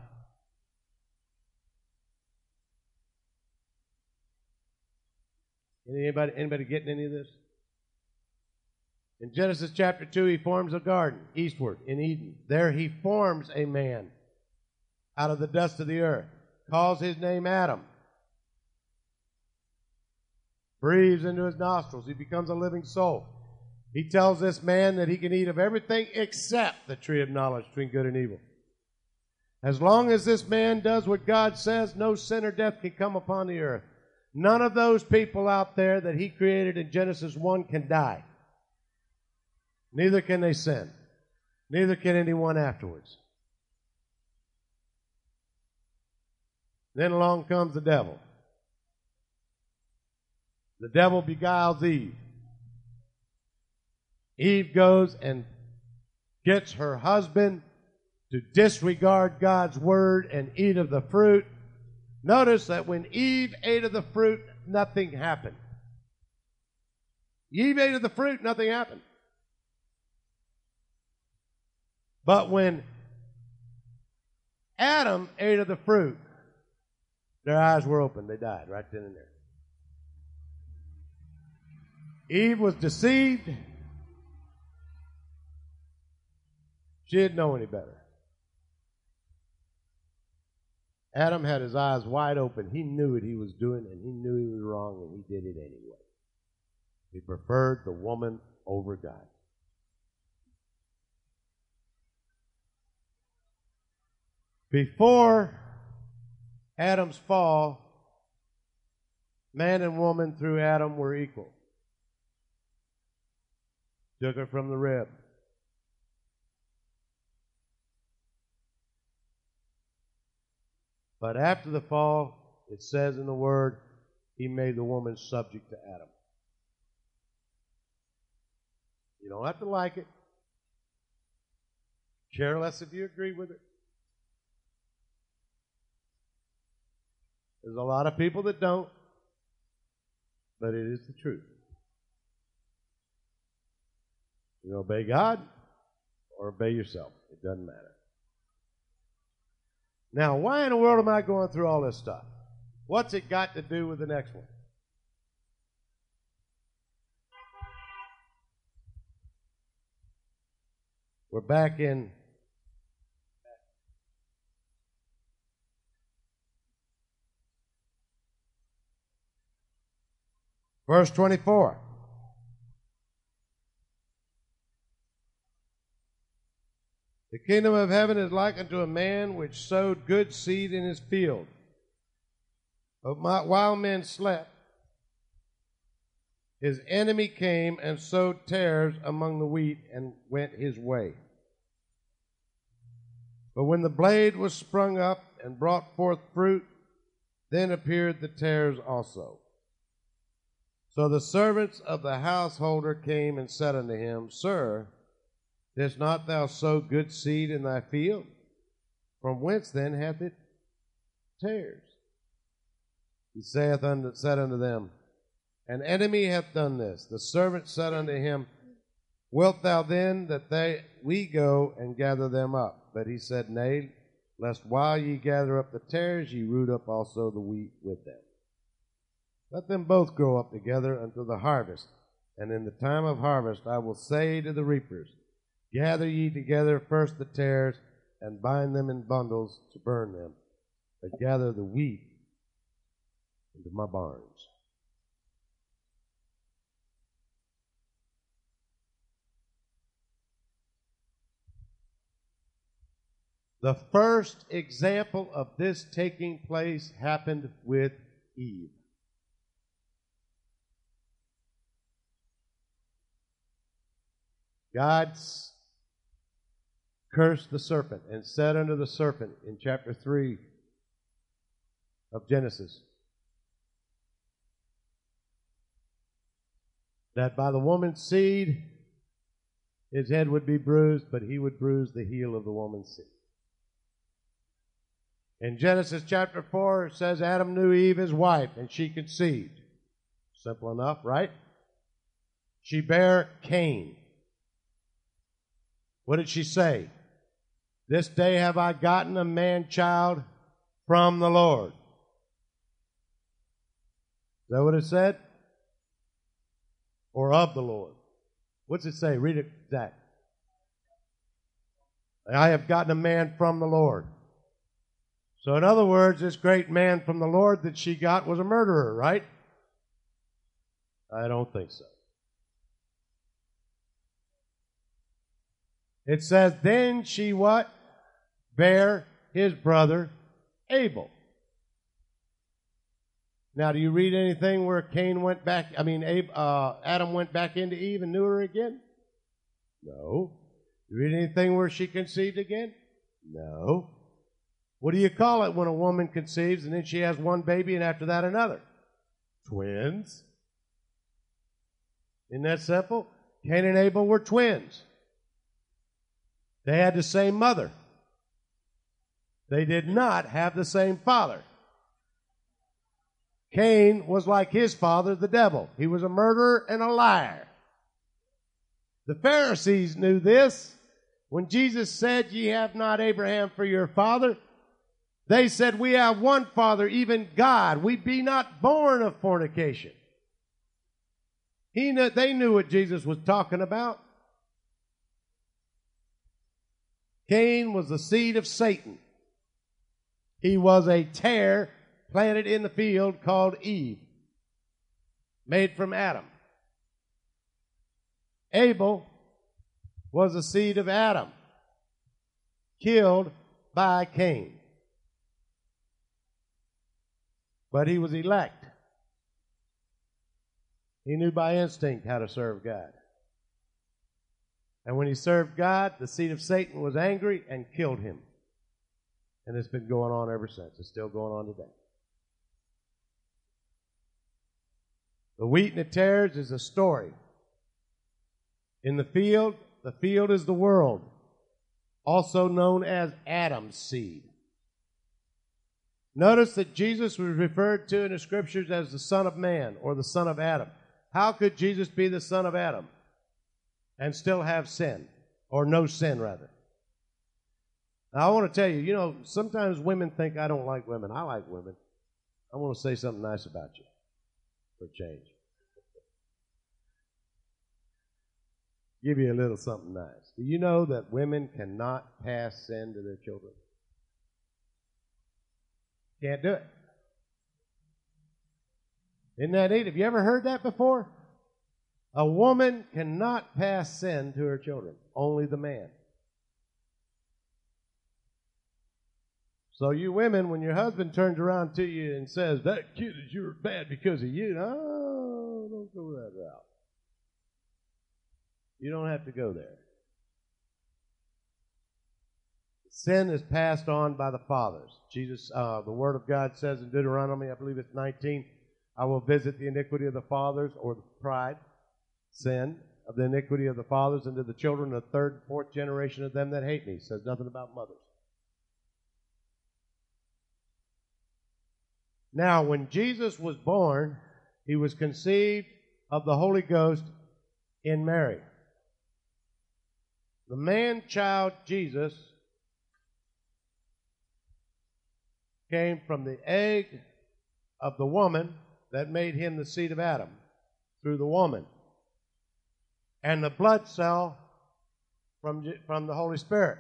Anybody getting any of this? In Genesis chapter 2, he forms a garden eastward in Eden. There he forms a man out of the dust of the earth, calls his name Adam, breathes into his nostrils. He becomes a living soul. He tells this man that he can eat of everything except the tree of knowledge between good and evil. As long as this man does what God says, no sin or death can come upon the earth. None of those people out there that he created in Genesis 1 can die. Neither can they sin. Neither can anyone afterwards. Then along comes the devil. The devil beguiles Eve. Eve goes and gets her husband to disregard God's word and eat of the fruit. Notice that when Eve ate of the fruit, nothing happened. Eve ate of the fruit, nothing happened. But when Adam ate of the fruit, their eyes were open. They died right then and there. Eve was deceived. She didn't know any better. Adam had his eyes wide open. He knew what he was doing, and he knew he was wrong, and he did it anyway. He preferred the woman over God. Before Adam's fall, man and woman through Adam were equal. Took her from the rib. But after the fall, it says in the Word, he made the woman subject to Adam. You don't have to like it. Care less if you agree with it. There's a lot of people that don't, but it is the truth. You obey God or obey yourself. It doesn't matter. Now, why in the world am I going through all this stuff? What's it got to do with the next one? We're back in verse 24. The kingdom of heaven is like unto a man which sowed good seed in his field. But while men slept, his enemy came and sowed tares among the wheat and went his way. But when the blade was sprung up and brought forth fruit, then appeared the tares also. So the servants of the householder came and said unto him, Sir, didst not thou sow good seed in thy field? From whence then hath it tares? He said unto them, An enemy hath done this. The servant said unto him, Wilt thou then that we go and gather them up? But he said, Nay, lest while ye gather up the tares, ye root up also the wheat with them. Let them both grow up together until the harvest. And in the time of harvest I will say to the reapers, Gather ye together first the tares, and bind them in bundles to burn them, but gather the wheat into my barns. The first example of this taking place happened with Eve. God cursed the serpent and said unto the serpent in chapter 3, of Genesis. That by the woman's seed, his head would be bruised, but he would bruise the heel of the woman's seed. In Genesis chapter 4, it says Adam knew Eve his wife, and she conceived. Simple enough, right? She bare Cain. What did she say? This day have I gotten a man-child from the Lord. Is that what it said? Or of the Lord? What's it say? Read it, Zach. I have gotten a man from the Lord. So in other words, this great man from the Lord that she got was a murderer, right? I don't think so. It says, then she what? Bare his brother Abel. Now, do you read anything where Adam went back into Eve and knew her again? No. You read anything where she conceived again? No. What do you call it when a woman conceives and then she has one baby and after that another? Twins. Isn't that simple? Cain and Abel were twins. They had the same mother. They did not have the same father. Cain was like his father, the devil. He was a murderer and a liar. The Pharisees knew this. When Jesus said, ye have not Abraham for your father, they said, we have one Father, even God. We be not born of fornication. They knew what Jesus was talking about. Cain was the seed of Satan. He was a tare planted in the field called Eve, made from Adam. Abel was the seed of Adam, killed by Cain. But he was elect. He knew by instinct how to serve God. And when he served God, the seed of Satan was angry and killed him. And it's been going on ever since. It's still going on today. The wheat and the tares is a story. In the field is the world, also known as Adam's seed. Notice that Jesus was referred to in the scriptures as the Son of Man or the Son of Adam. How could Jesus be the Son of Adam and still have sin, or no sin rather? Now I want to tell you, sometimes women think I don't like women. I like women. I want to say something nice about you for change. Give you a little something nice. Do you know that women cannot pass sin to their children? Can't do it. Isn't that neat? Have you ever heard that before? A woman cannot pass sin to her children. Only the man. So you women, when your husband turns around to you and says, that kid is bad because of you, no, don't go that route. You don't have to go there. Sin is passed on by the fathers. Jesus, the Word of God says in Deuteronomy, I believe it's 19, I will visit the iniquity of the fathers, or the pride, sin of the iniquity of the fathers into the children of the third and fourth generation of them that hate me. It says nothing about mothers. Now, when Jesus was born, he was conceived of the Holy Ghost in Mary. The man-child Jesus came from the egg of the woman that made him the seed of Adam through the woman, and the blood cell from the Holy Spirit.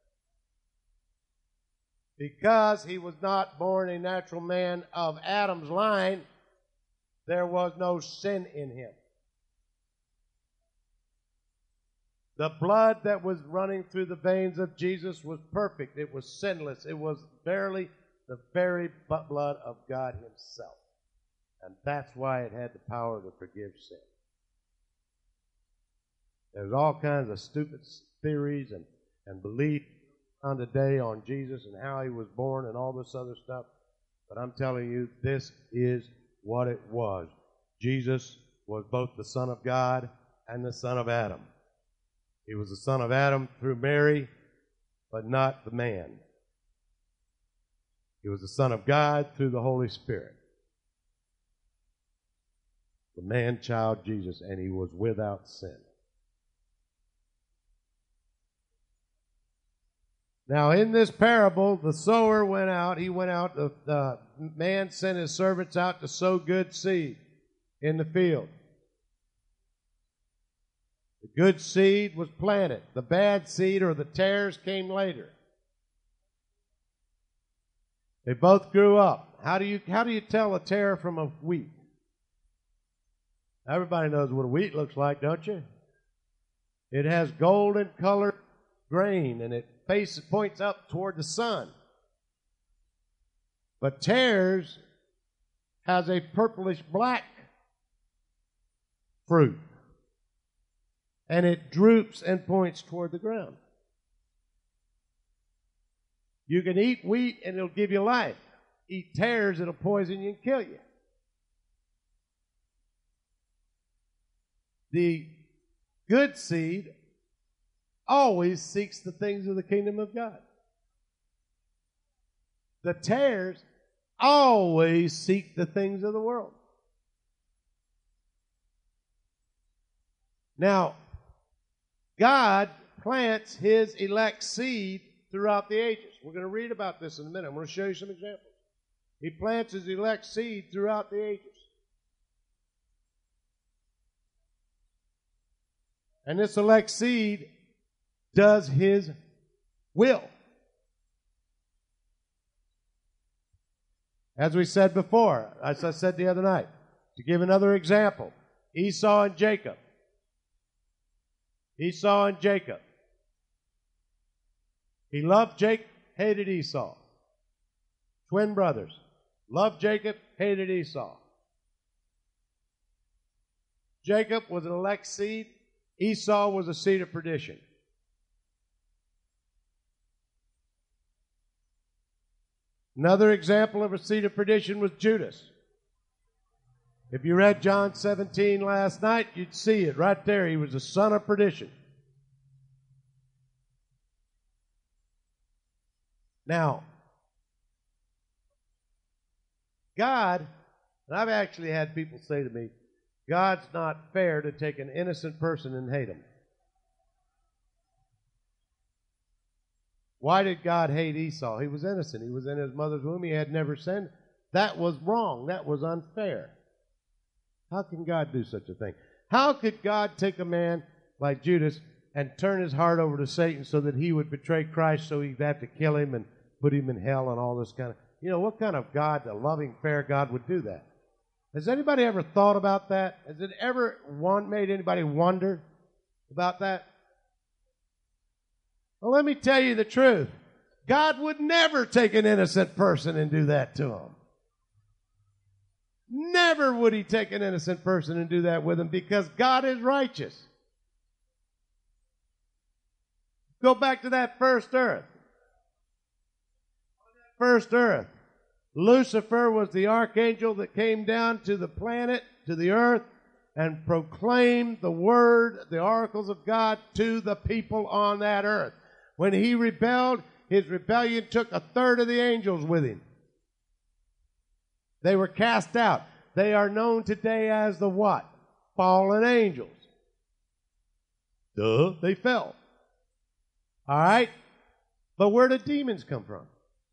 Because he was not born a natural man of Adam's line, there was no sin in him. The blood that was running through the veins of Jesus was perfect. It was sinless. It was verily the very blood of God himself. And that's why it had the power to forgive sin. There's all kinds of stupid theories and beliefs on today on Jesus and how he was born and all this other stuff. But I'm telling you, this is what it was. Jesus was both the Son of God and the Son of Adam. He was the Son of Adam through Mary, but not the man. He was the Son of God through the Holy Spirit. The man-child Jesus, and he was without sin. Now, in this parable, the sower went out. He went out. The man sent his servants out to sow good seed in the field. The good seed was planted. The bad seed or the tares came later. They both grew up. How do you tell a tare from a wheat? Everybody knows what a wheat looks like, don't you? It has golden colored grain, and it points up toward the sun. But tares has a purplish black fruit, and it droops and points toward the ground. You can eat wheat and it'll give you life. Eat tares, it'll poison you and kill you. The good seed always seeks the things of the kingdom of God. The tares always seek the things of the world. Now, God plants his elect seed throughout the ages. We're going to read about this in a minute. I'm going to show you some examples. He plants his elect seed throughout the ages. And this elect seed does his will. As we said before, as I said the other night, to give another example, Esau and Jacob. Esau and Jacob. He loved Jacob, hated Esau. Twin brothers. Loved Jacob, hated Esau. Jacob was an elect seed. Esau was a seed of perdition. Another example of a seed of perdition was Judas. If you read John 17 last night, you'd see it right there. He was a son of perdition. Now, God, and I've actually had people say to me, God's not fair to take an innocent person and hate him. Why did God hate Esau? He was innocent. He was in his mother's womb. He had never sinned. That was wrong. That was unfair. How can God do such a thing? How could God take a man like Judas and turn his heart over to Satan so that he would betray Christ, so he'd have to kill him and put him in hell and all this kind of... You know, what kind of God, a loving, fair God, would do that? Has anybody ever thought about that? Has it ever made anybody wonder about that? Well, let me tell you the truth. God would never take an innocent person and do that to him. Never would he take an innocent person and do that with him, because God is righteous. Go back to that first earth. First earth. Lucifer was the archangel that came down to the planet, to the earth, and proclaimed the word, the oracles of God to the people on that earth. When he rebelled, his rebellion took a third of the angels with him. They were cast out. They are known today as the what? Fallen angels. Duh, they fell. All right? But where did demons come from?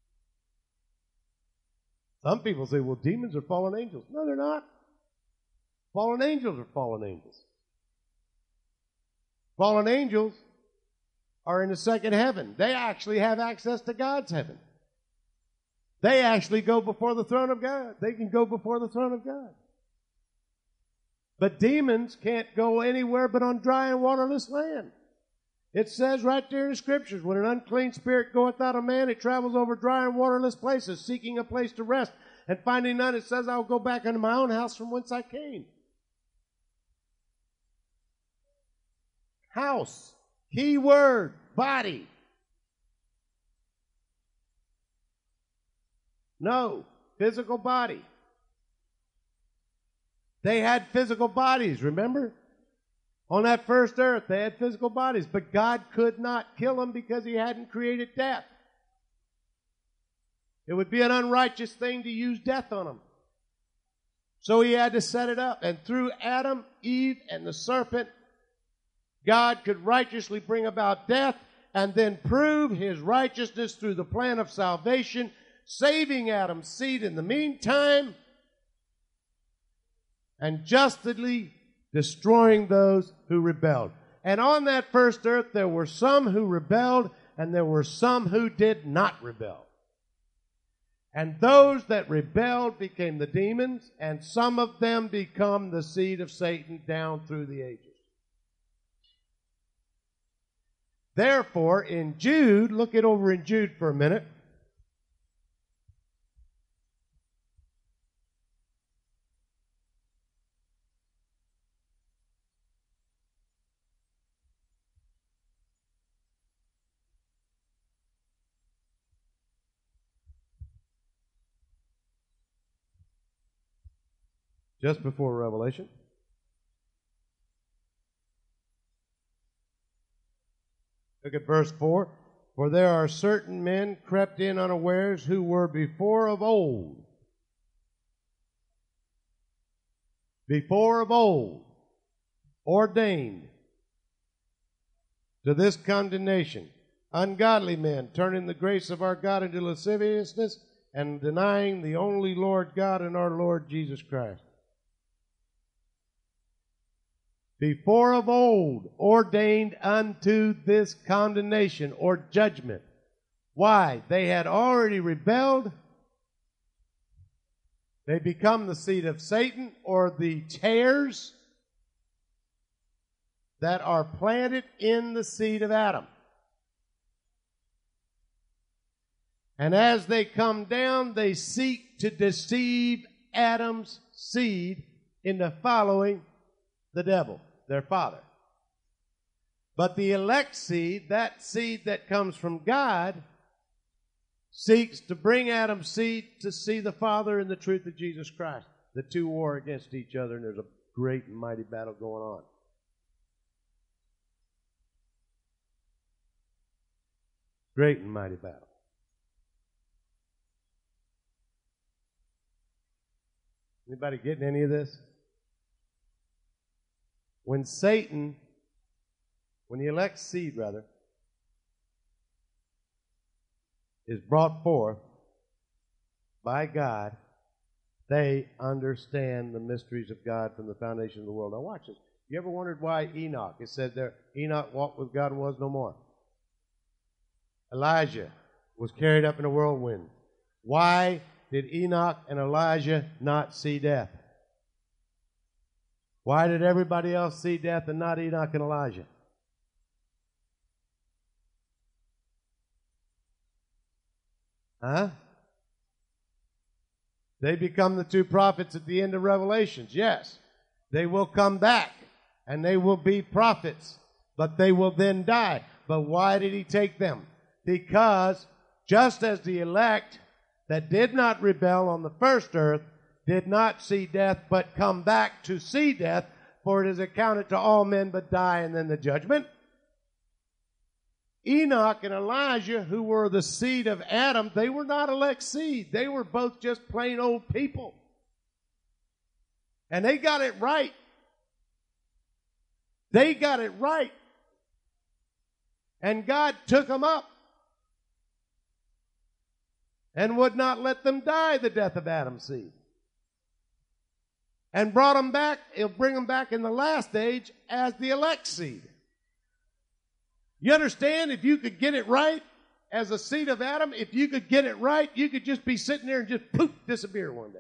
Some people say, well, demons are fallen angels. No, they're not. Fallen angels are fallen angels. Fallen angels are in the second heaven. They actually have access to God's heaven. They actually go before the throne of God. They can go before the throne of God. But demons can't go anywhere but on dry and waterless land. It says right there in the Scriptures, when an unclean spirit goeth out of man, it travels over dry and waterless places, seeking a place to rest. And finding none, it says, I'll go back unto my own house from whence I came. House. Key word. Body. No. physical body. They had physical bodies, remember? On that first earth, they had physical bodies, but God could not kill them because he hadn't created death. It would be an unrighteous thing to use death on them. So he had to set it up. And through Adam, Eve, and the serpent, God could righteously bring about death and then prove his righteousness through the plan of salvation, saving Adam's seed in the meantime, and justly destroying those who rebelled. And on that first earth, there were some who rebelled, and there were some who did not rebel. And those that rebelled became the demons, and some of them become the seed of Satan down through the ages. Therefore, in Jude, look it over in Jude for a minute. Just before Revelation. Look at verse 4. For there are certain men crept in unawares who were before of old, ordained to this condemnation, ungodly men, turning the grace of our God into lasciviousness and denying the only Lord God and our Lord Jesus Christ. Before of old, ordained unto this condemnation or judgment. Why? They had already rebelled. They become the seed of Satan, or the tares that are planted in the seed of Adam. And as they come down, they seek to deceive Adam's seed into following the devil, their father. But the elect seed, that seed that comes from God, seeks to bring Adam's seed to see the Father in the truth of Jesus Christ. The two war against each other, and there's a great and mighty battle going on. Great and mighty battle. Anybody getting any of this? When the elect seed, is brought forth by God, they understand the mysteries of God from the foundation of the world. Now watch this. You ever wondered why Enoch, it said there, Enoch walked with God and was no more. Elijah was carried up in a whirlwind. Why did Enoch and Elijah not see death? Why did everybody else see death and not Enoch and Elijah? Huh? They become the two prophets at the end of Revelations. Yes, they will come back and they will be prophets, but they will then die. But why did he take them? Because just as the elect that did not rebel on the first earth did not see death, but come back to see death, for it is accounted to all men but die and then the judgment. Enoch and Elijah, who were the seed of Adam, they were not elect seed. They were both just plain old people. And they got it right. They got it right. And God took them up and would not let them die the death of Adam's seed. And brought them back, he'll bring them back in the last age as the elect seed. You understand? If you could get it right as a seed of Adam, if you could get it right, you could just be sitting there and just poof, disappear one day.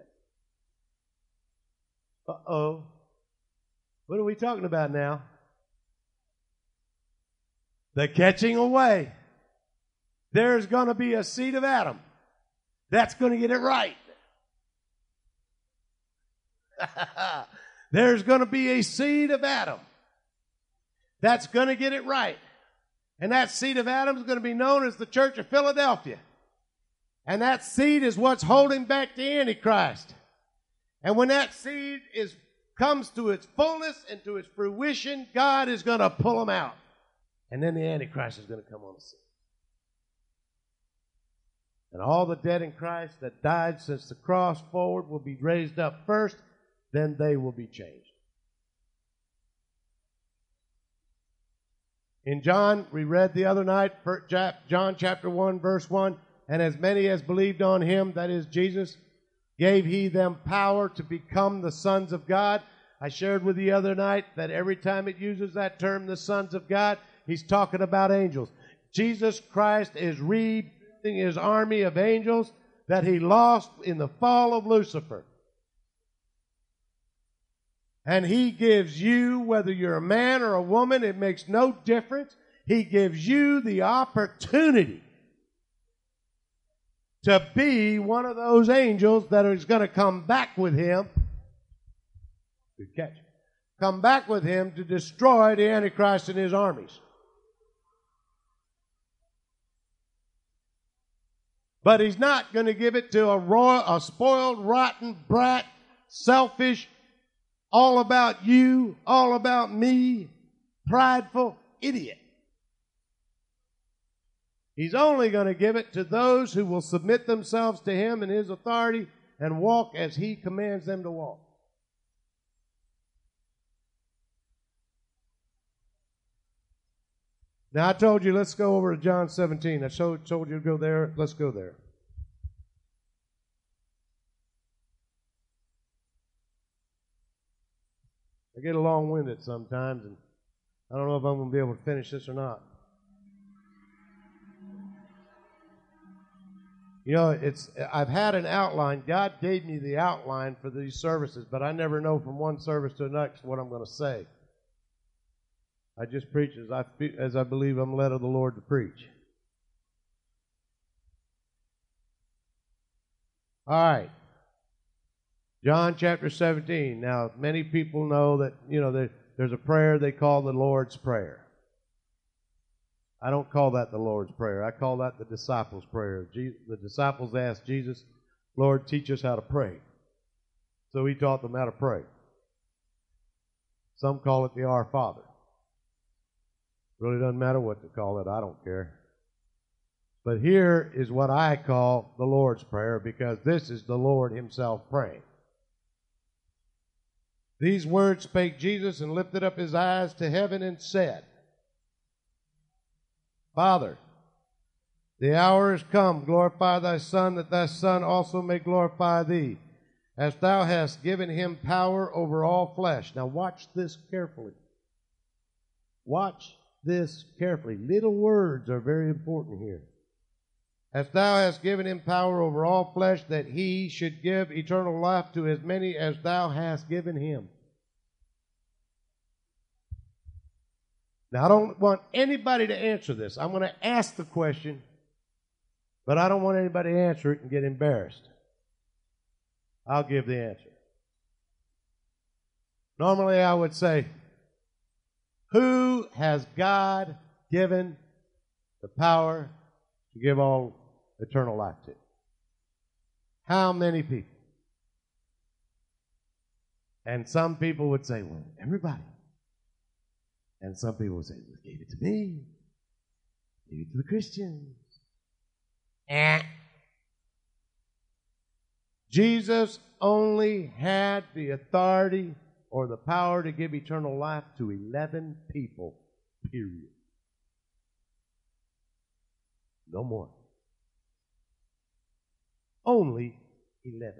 Uh-oh. What are we talking about now? The catching away. There's going to be a seed of Adam that's going to get it right. There's going to be a seed of Adam that's going to get it right. And that seed of Adam is going to be known as the Church of Philadelphia. And that seed is what's holding back the Antichrist. And when that seed comes to its fullness and to its fruition, God is going to pull them out. And then the Antichrist is going to come on the scene. And all the dead in Christ that died since the cross forward will be raised up first, then they will be changed. In John, we read the other night, John chapter 1, verse 1, and as many as believed on him, that is Jesus, gave he them power to become the sons of God. I shared with you the other night that every time it uses that term, the sons of God, he's talking about angels. Jesus Christ is rebuilding his army of angels that he lost in the fall of Lucifer. And he gives you, whether you're a man or a woman, it makes no difference. He gives you the opportunity to be one of those angels that is going to come back with him. Good catch. Come back with him to destroy the Antichrist and his armies. But he's not going to give it to a spoiled, rotten, brat, selfish, all about you, all about me, prideful idiot. He's only going to give it to those who will submit themselves to him and his authority and walk as he commands them to walk. Now, I told you, let's go over to John 17. I told you to go there. Let's go there. I get long-winded sometimes, and I don't know if I'm going to be able to finish this or not. You know, I've had an outline. God gave me the outline for these services, but I never know from one service to the next what I'm going to say. I just preach as I believe I'm led of the Lord to preach. All right. John chapter 17. Now, many people know that, there's a prayer they call the Lord's Prayer. I don't call that the Lord's Prayer. I call that the disciples' prayer. The disciples asked Jesus, Lord, teach us how to pray. So he taught them how to pray. Some call it the Our Father. Really doesn't matter what to call it. I don't care. But here is what I call the Lord's Prayer, because this is the Lord himself praying. These words spake Jesus, and lifted up his eyes to heaven, and said, Father, the hour is come. Glorify thy Son, that thy Son also may glorify thee, as thou hast given him power over all flesh. Now watch this carefully. Watch this carefully. Little words are very important here. As thou hast given him power over all flesh, that he should give eternal life to as many as thou hast given him. Now, I don't want anybody to answer this. I'm going to ask the question, but I don't want anybody to answer it and get embarrassed. I'll give the answer. Normally, I would say, who has God given the power to give all eternal life to? How many people? And some people would say, well, everybody. And some people would say, well, gave it to me. Gave it to the Christians. Jesus only had the authority or the power to give eternal life to 11 people, period. No more. Only 11.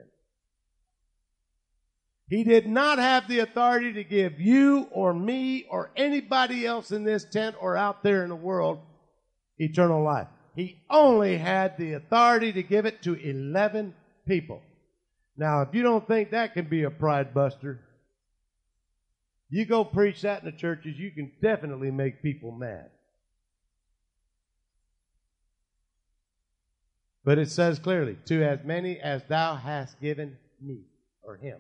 He did not have the authority to give you or me or anybody else in this tent or out there in the world eternal life. He only had the authority to give it to 11 people. Now, if you don't think that can be a pride buster, you go preach that in the churches, you can definitely make people mad. But it says clearly, to as many as thou hast given me, or him.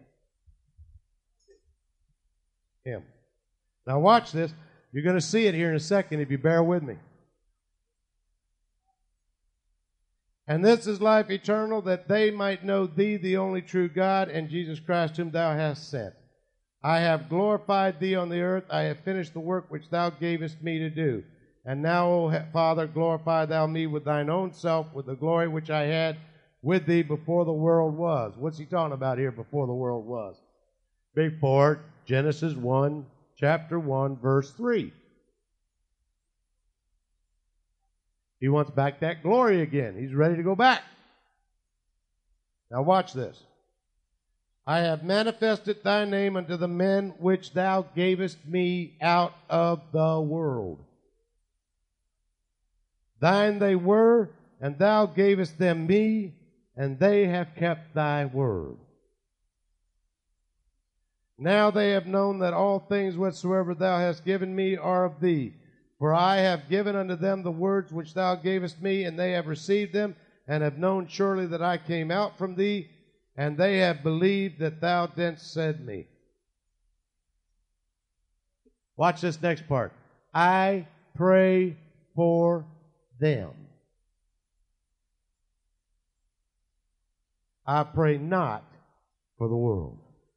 Him. Now watch this. You're going to see it here in a second if you bear with me. And this is life eternal, that they might know thee, the only true God, and Jesus Christ, whom thou hast sent. I have glorified thee on the earth. I have finished the work which thou gavest me to do. And now, O Father, glorify thou me with thine own self, with the glory which I had with thee before the world was. What's he talking about here, before the world was? Before Genesis 1, chapter 1, verse 3. He wants back that glory again. He's ready to go back. Now watch this. I have manifested thy name unto the men which thou gavest me out of the world. Thine they were, and thou gavest them me, and they have kept thy word. Now they have known that all things whatsoever thou hast given me are of thee. For I have given unto them the words which thou gavest me, and they have received them, and have known surely that I came out from thee, and they have believed that thou didst send me. Watch this next part. I pray for them. I pray not for the world.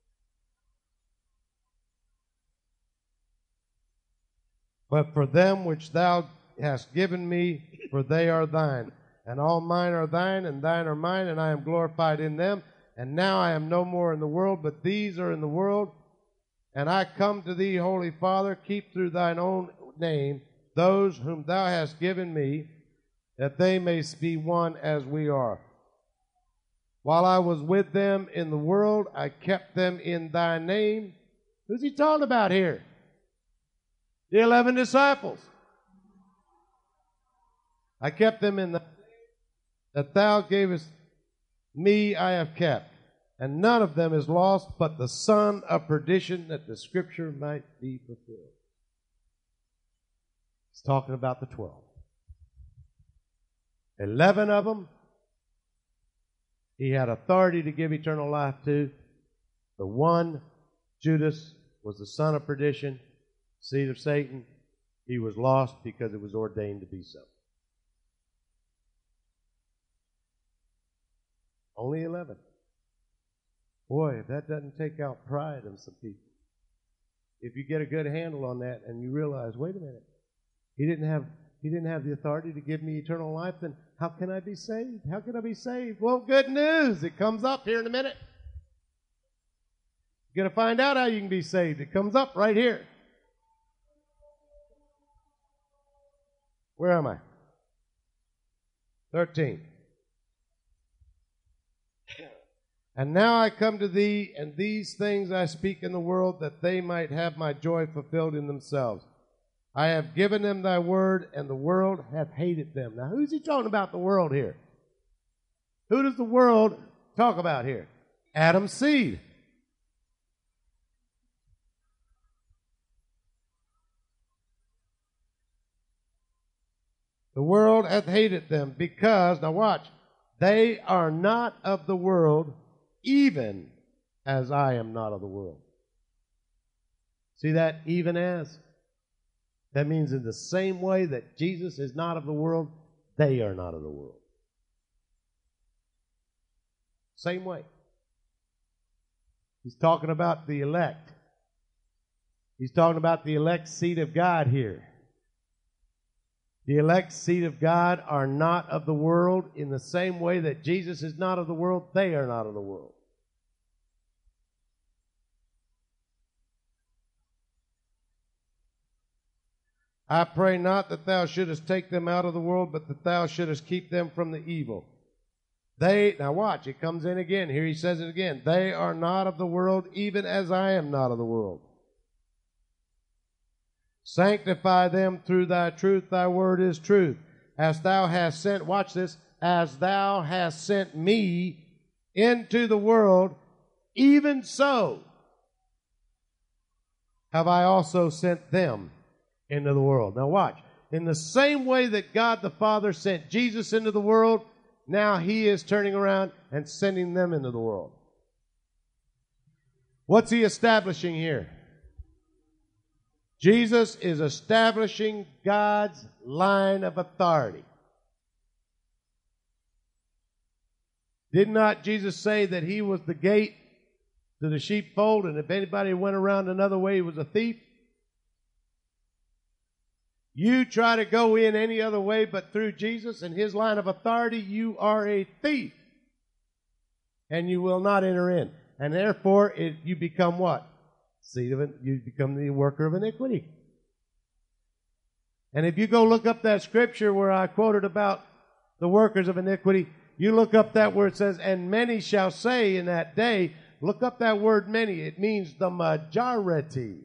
But for them which thou hast given me, for they are thine. And all mine are thine, and thine are mine, and I am glorified in them. And now I am no more in the world, but these are in the world. And I come to thee, Holy Father, keep through thine own name those whom thou hast given me, that they may be one as we are. While I was with them in the world, I kept them in thy name. Who's he talking about here? The 11 disciples. I kept them in the name that thou gavest me I have kept, and none of them is lost, but the son of perdition, that the scripture might be fulfilled. He's talking about the 12. 11 of them he had authority to give eternal life to. The one, Judas, was the son of perdition, seed of Satan. He was lost because it was ordained to be so. Only 11. Boy, if that doesn't take out pride in some people. If you get a good handle on that and you realize, wait a minute, he didn't have the authority to give me eternal life, then how can I be saved? How can I be saved? Well, good news. It comes up here in a minute. You're going to find out how you can be saved. It comes up right here. Where am I? 13. And now I come to thee, and these things I speak in the world, that they might have my joy fulfilled in themselves. I have given them thy word, and the world hath hated them. Now, who's he talking about the world here? Who does the world talk about here? Adam's seed. The world hath hated them because, now watch, they are not of the world, even as I am not of the world. See that? Even as? That means in the same way that Jesus is not of the world, they are not of the world. Same way. He's talking about the elect. He's talking about the elect seed of God here. The elect seed of God are not of the world in the same way that Jesus is not of the world, they are not of the world. I pray not that thou shouldest take them out of the world, but that thou shouldest keep them from the evil. Now watch, it comes in again. Here he says it again. They are not of the world, even as I am not of the world. Sanctify them through thy truth. Thy word is truth. As thou hast sent, watch this, as thou hast sent me into the world, even so have I also sent them into the world. Now watch. In the same way that God the Father sent Jesus into the world, now he is turning around and sending them into the world. What's he establishing here? Jesus is establishing God's line of authority. Did not Jesus say that he was the gate to the sheepfold, and if anybody went around another way, he was a thief? You try to go in any other way but through Jesus and his line of authority, you are a thief. And you will not enter in. And therefore, you become what? You become the worker of iniquity. And if you go look up that scripture where I quoted about the workers of iniquity, you look up that where it says, and many shall say in that day, look up that word many. It means the majority.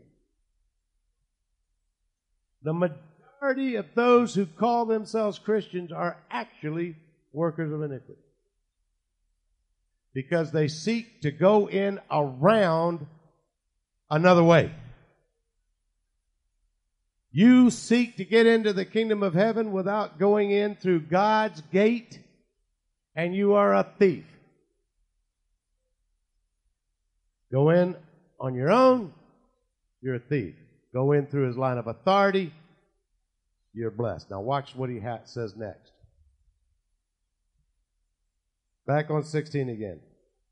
The majority of those who call themselves Christians are actually workers of iniquity. Because they seek to go in around another way. You seek to get into the kingdom of heaven without going in through God's gate, and you are a thief. Go in on your own, you're a thief. Go in through his line of authority, you're blessed. Now watch what he says next. Back on 16 again.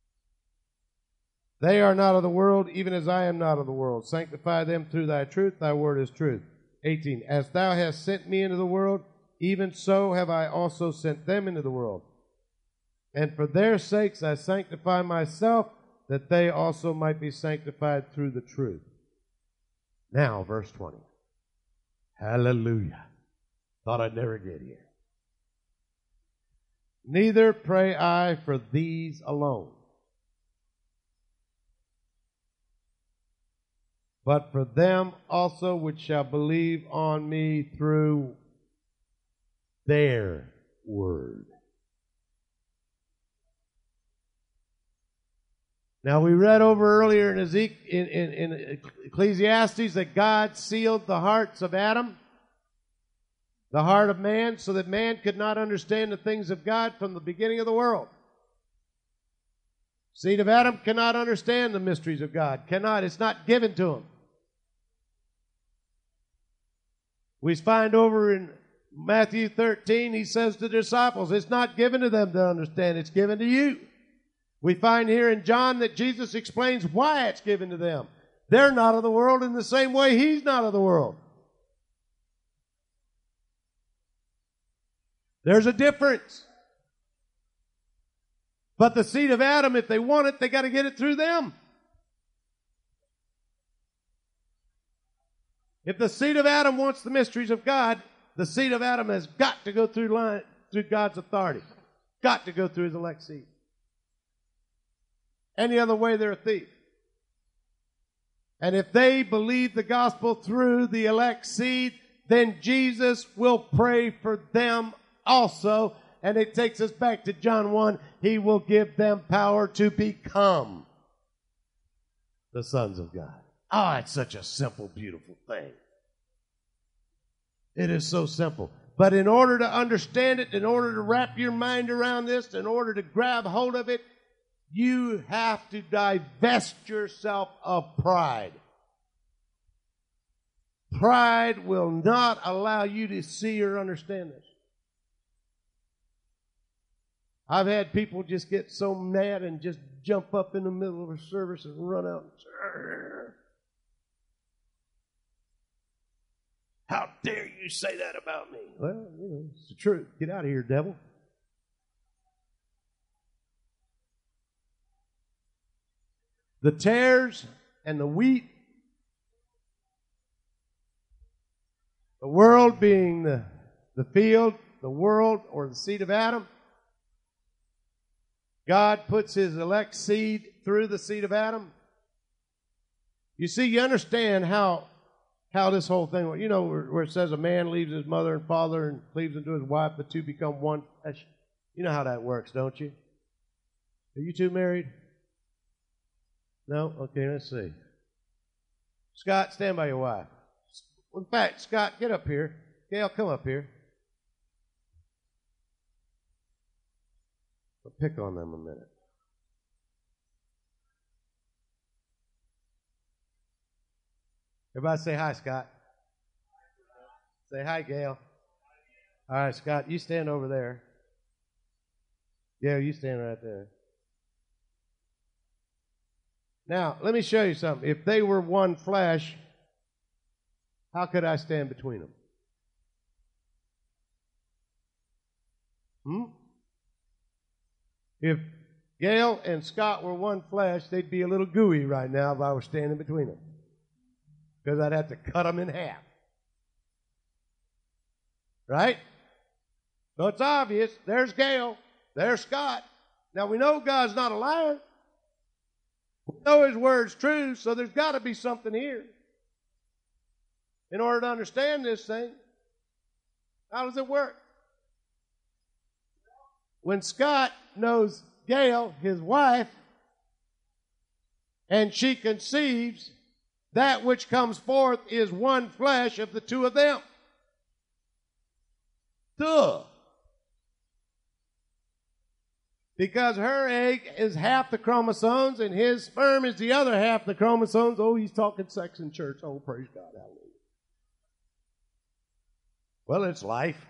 They are not of the world, even as I am not of the world. Sanctify them through thy truth. Thy word is truth. 18. As thou hast sent me into the world, even so have I also sent them into the world. And for their sakes I sanctify myself, that they also might be sanctified through the truth. Now, verse 20. Hallelujah. Thought I'd never get here. Neither pray I for these alone, but for them also which shall believe on me through their word. Now we read over earlier in Ecclesiastes that God sealed the hearts of Adam, the heart of man, so that man could not understand the things of God from the beginning of the world. Seed of Adam cannot understand the mysteries of God. Cannot. It's not given to him. We find over in Matthew 13, he says to the disciples, it's not given to them to understand, it's given to you. We find here in John that Jesus explains why it's given to them. They're not of the world in the same way he's not of the world. There's a difference. But the seed of Adam, if they want it, they got to get it through them. If the seed of Adam wants the mysteries of God, the seed of Adam has got to go through God's authority. Got to go through his elect seed. Any other way, they're a thief. And if they believe the gospel through the elect seed, then Jesus will pray for them also. And it takes us back to John 1. He will give them power to become the sons of God. Oh, it's such a simple, beautiful thing. It is so simple. But in order to understand it, in order to wrap your mind around this, in order to grab hold of it, you have to divest yourself of pride. Pride will not allow you to see or understand this. I've had people just get so mad and just jump up in the middle of a service and run out and say, how dare you say that about me? Well, it's the truth. Get out of here, devil. The tares and the wheat, the world being the field, the world, or the seed of Adam, God puts his elect seed through the seed of Adam. You see, you understand how this whole thing, where it says a man leaves his mother and father and cleaves unto his wife, the two become one flesh. You know how that works, don't you? Are you two married? No? Okay, let's see. Scott, stand by your wife. In fact, Scott, get up here. Gail, come up here. I'll pick on them a minute. Everybody say hi, Scott. Say hi, Gail. All right, Scott, you stand over there. Yeah, you stand right there. Now, let me show you something. If they were one flesh, how could I stand between them? If Gail and Scott were one flesh, they'd be a little gooey right now if I was standing between them, because I'd have to cut them in half. Right? So it's obvious. There's Gail. There's Scott. Now, we know God's not a liar. We know His Word's true, so there's got to be something here. In order to understand this thing, how does it work? When Scott knows Gail, his wife, and she conceives, that which comes forth is one flesh of the two of them. Duh. Because her egg is half the chromosomes and his sperm is the other half the chromosomes. Oh, he's talking sex in church. Oh, praise God. Hallelujah. Well, it's life.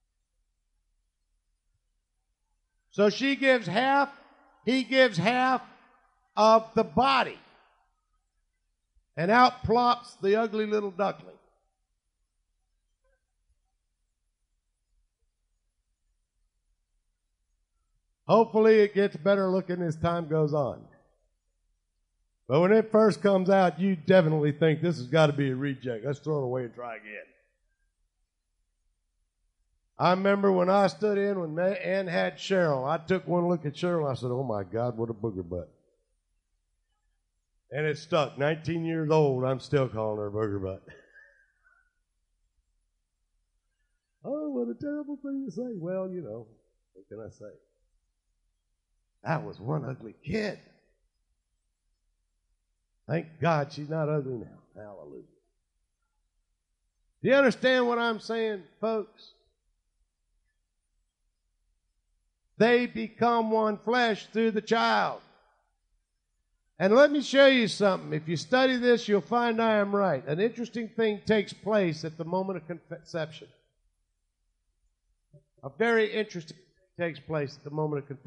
So she gives half, he gives half of the body. And out plops the ugly little duckling. Hopefully it gets better looking as time goes on. But when it first comes out, you definitely think this has got to be a reject. Let's throw it away and try again. I remember when I stood in when Ann had Cheryl, I took one look at Cheryl and I said, oh my God, what a booger butt. And it stuck. 19 years old, I'm still calling her a booger butt. Oh, what a terrible thing to say. Well, you know, what can I say? That was one ugly kid. Thank God she's not ugly now. Hallelujah. Do you understand what I'm saying, folks? They become one flesh through the child. And let me show you something. If you study this, you'll find I am right. An interesting thing takes place at the moment of conception. A very interesting thing takes place at the moment of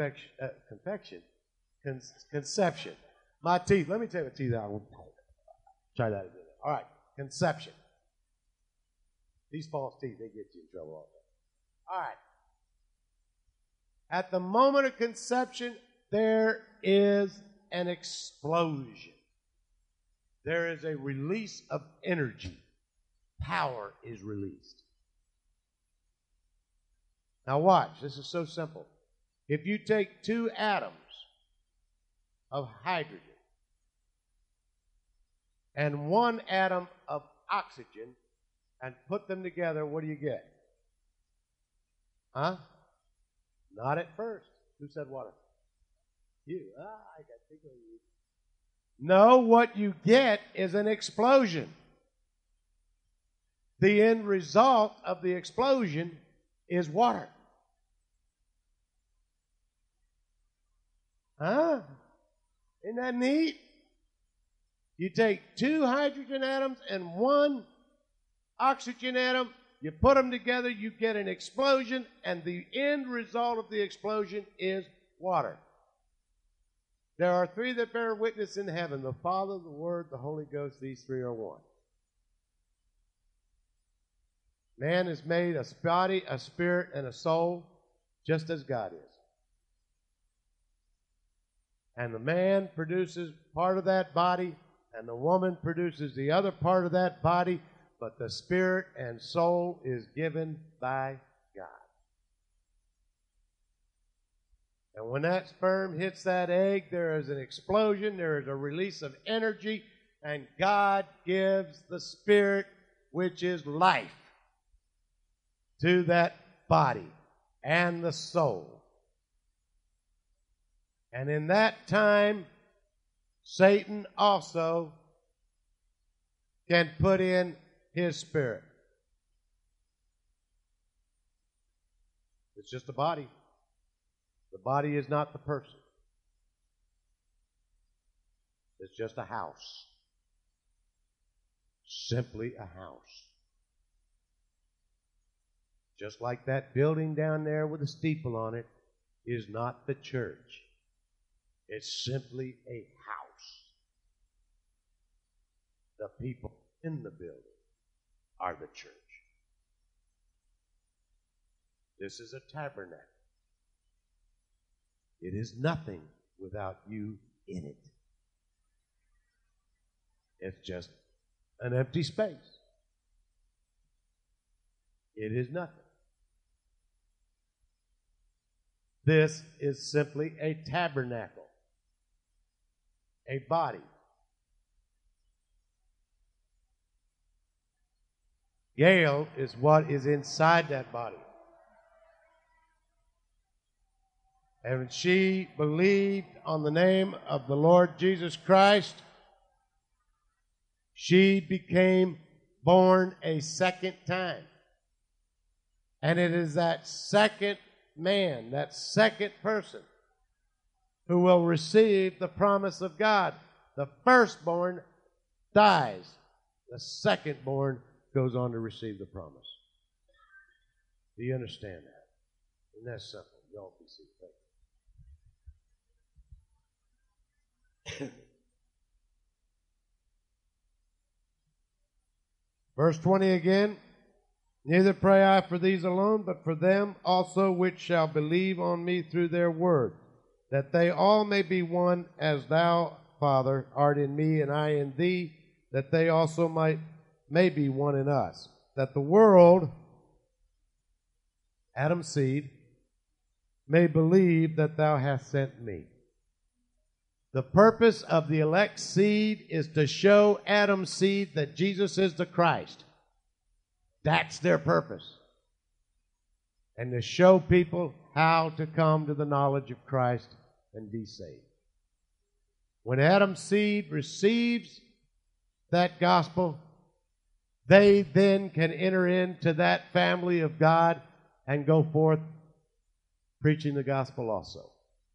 conception. My teeth. Let me take my teeth out. Try that again. All right. Conception. These false teeth, they get you in trouble all the time. All right. At the moment of conception, there is an explosion. There is a release of energy. Power is released. Now watch, this is so simple. If you take two atoms of hydrogen and one atom of oxygen and put them together, what do you get? Huh? Not at first. Who said water? You. I got to think of you. No, what you get is an explosion. The end result of the explosion is water. Huh? Isn't that neat? You take two hydrogen atoms and one oxygen atom, you put them together, you get an explosion, and the end result of the explosion is water. There are three that bear witness in heaven, the Father, the Word, the Holy Ghost. These three are one. Man is made a body, a spirit, and a soul, just as God is. And the man produces part of that body, and the woman produces the other part of that body, but the spirit and soul is given by God. And when that sperm hits that egg, there is an explosion, there is a release of energy, and God gives the spirit, which is life, to that body and the soul. And in that time, Satan also can put in his spirit. It's just a body. The body is not the person. It's just a house. Simply a house. Just like that building down there with a steeple on it, is not the church. It's simply a house. The people in the building are the church. This is a tabernacle. It is nothing without you in it. It's just an empty space. It is nothing. This is simply a tabernacle, a body. Gail is what is inside that body. And when she believed on the name of the Lord Jesus Christ, she became born a second time. And it is that second man, that second person, who will receive the promise of God. The firstborn dies. The secondborn goes on to receive the promise. Do you understand that? Isn't that simple? Y'all can see that. Verse 20 again. Neither pray I for these alone, but for them also which shall believe on me through their word, that they all may be one, as thou, Father, art in me and I in thee, that they also may be one in us. That the world, Adam's seed, may believe that thou hast sent me. The purpose of the elect seed is to show Adam's seed that Jesus is the Christ. That's their purpose. And to show people how to come to the knowledge of Christ and be saved. When Adam's seed receives that gospel, they then can enter into that family of God and go forth preaching the gospel also.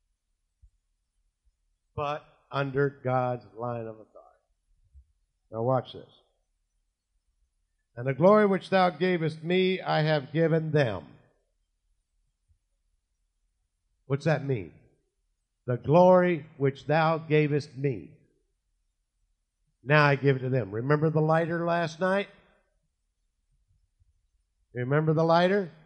But under God's line of authority. Now watch this. And the glory which thou gavest me, I have given them. What's that mean? The glory which thou gavest me. Now I give it to them. Remember the lighter last night? Remember the lighter?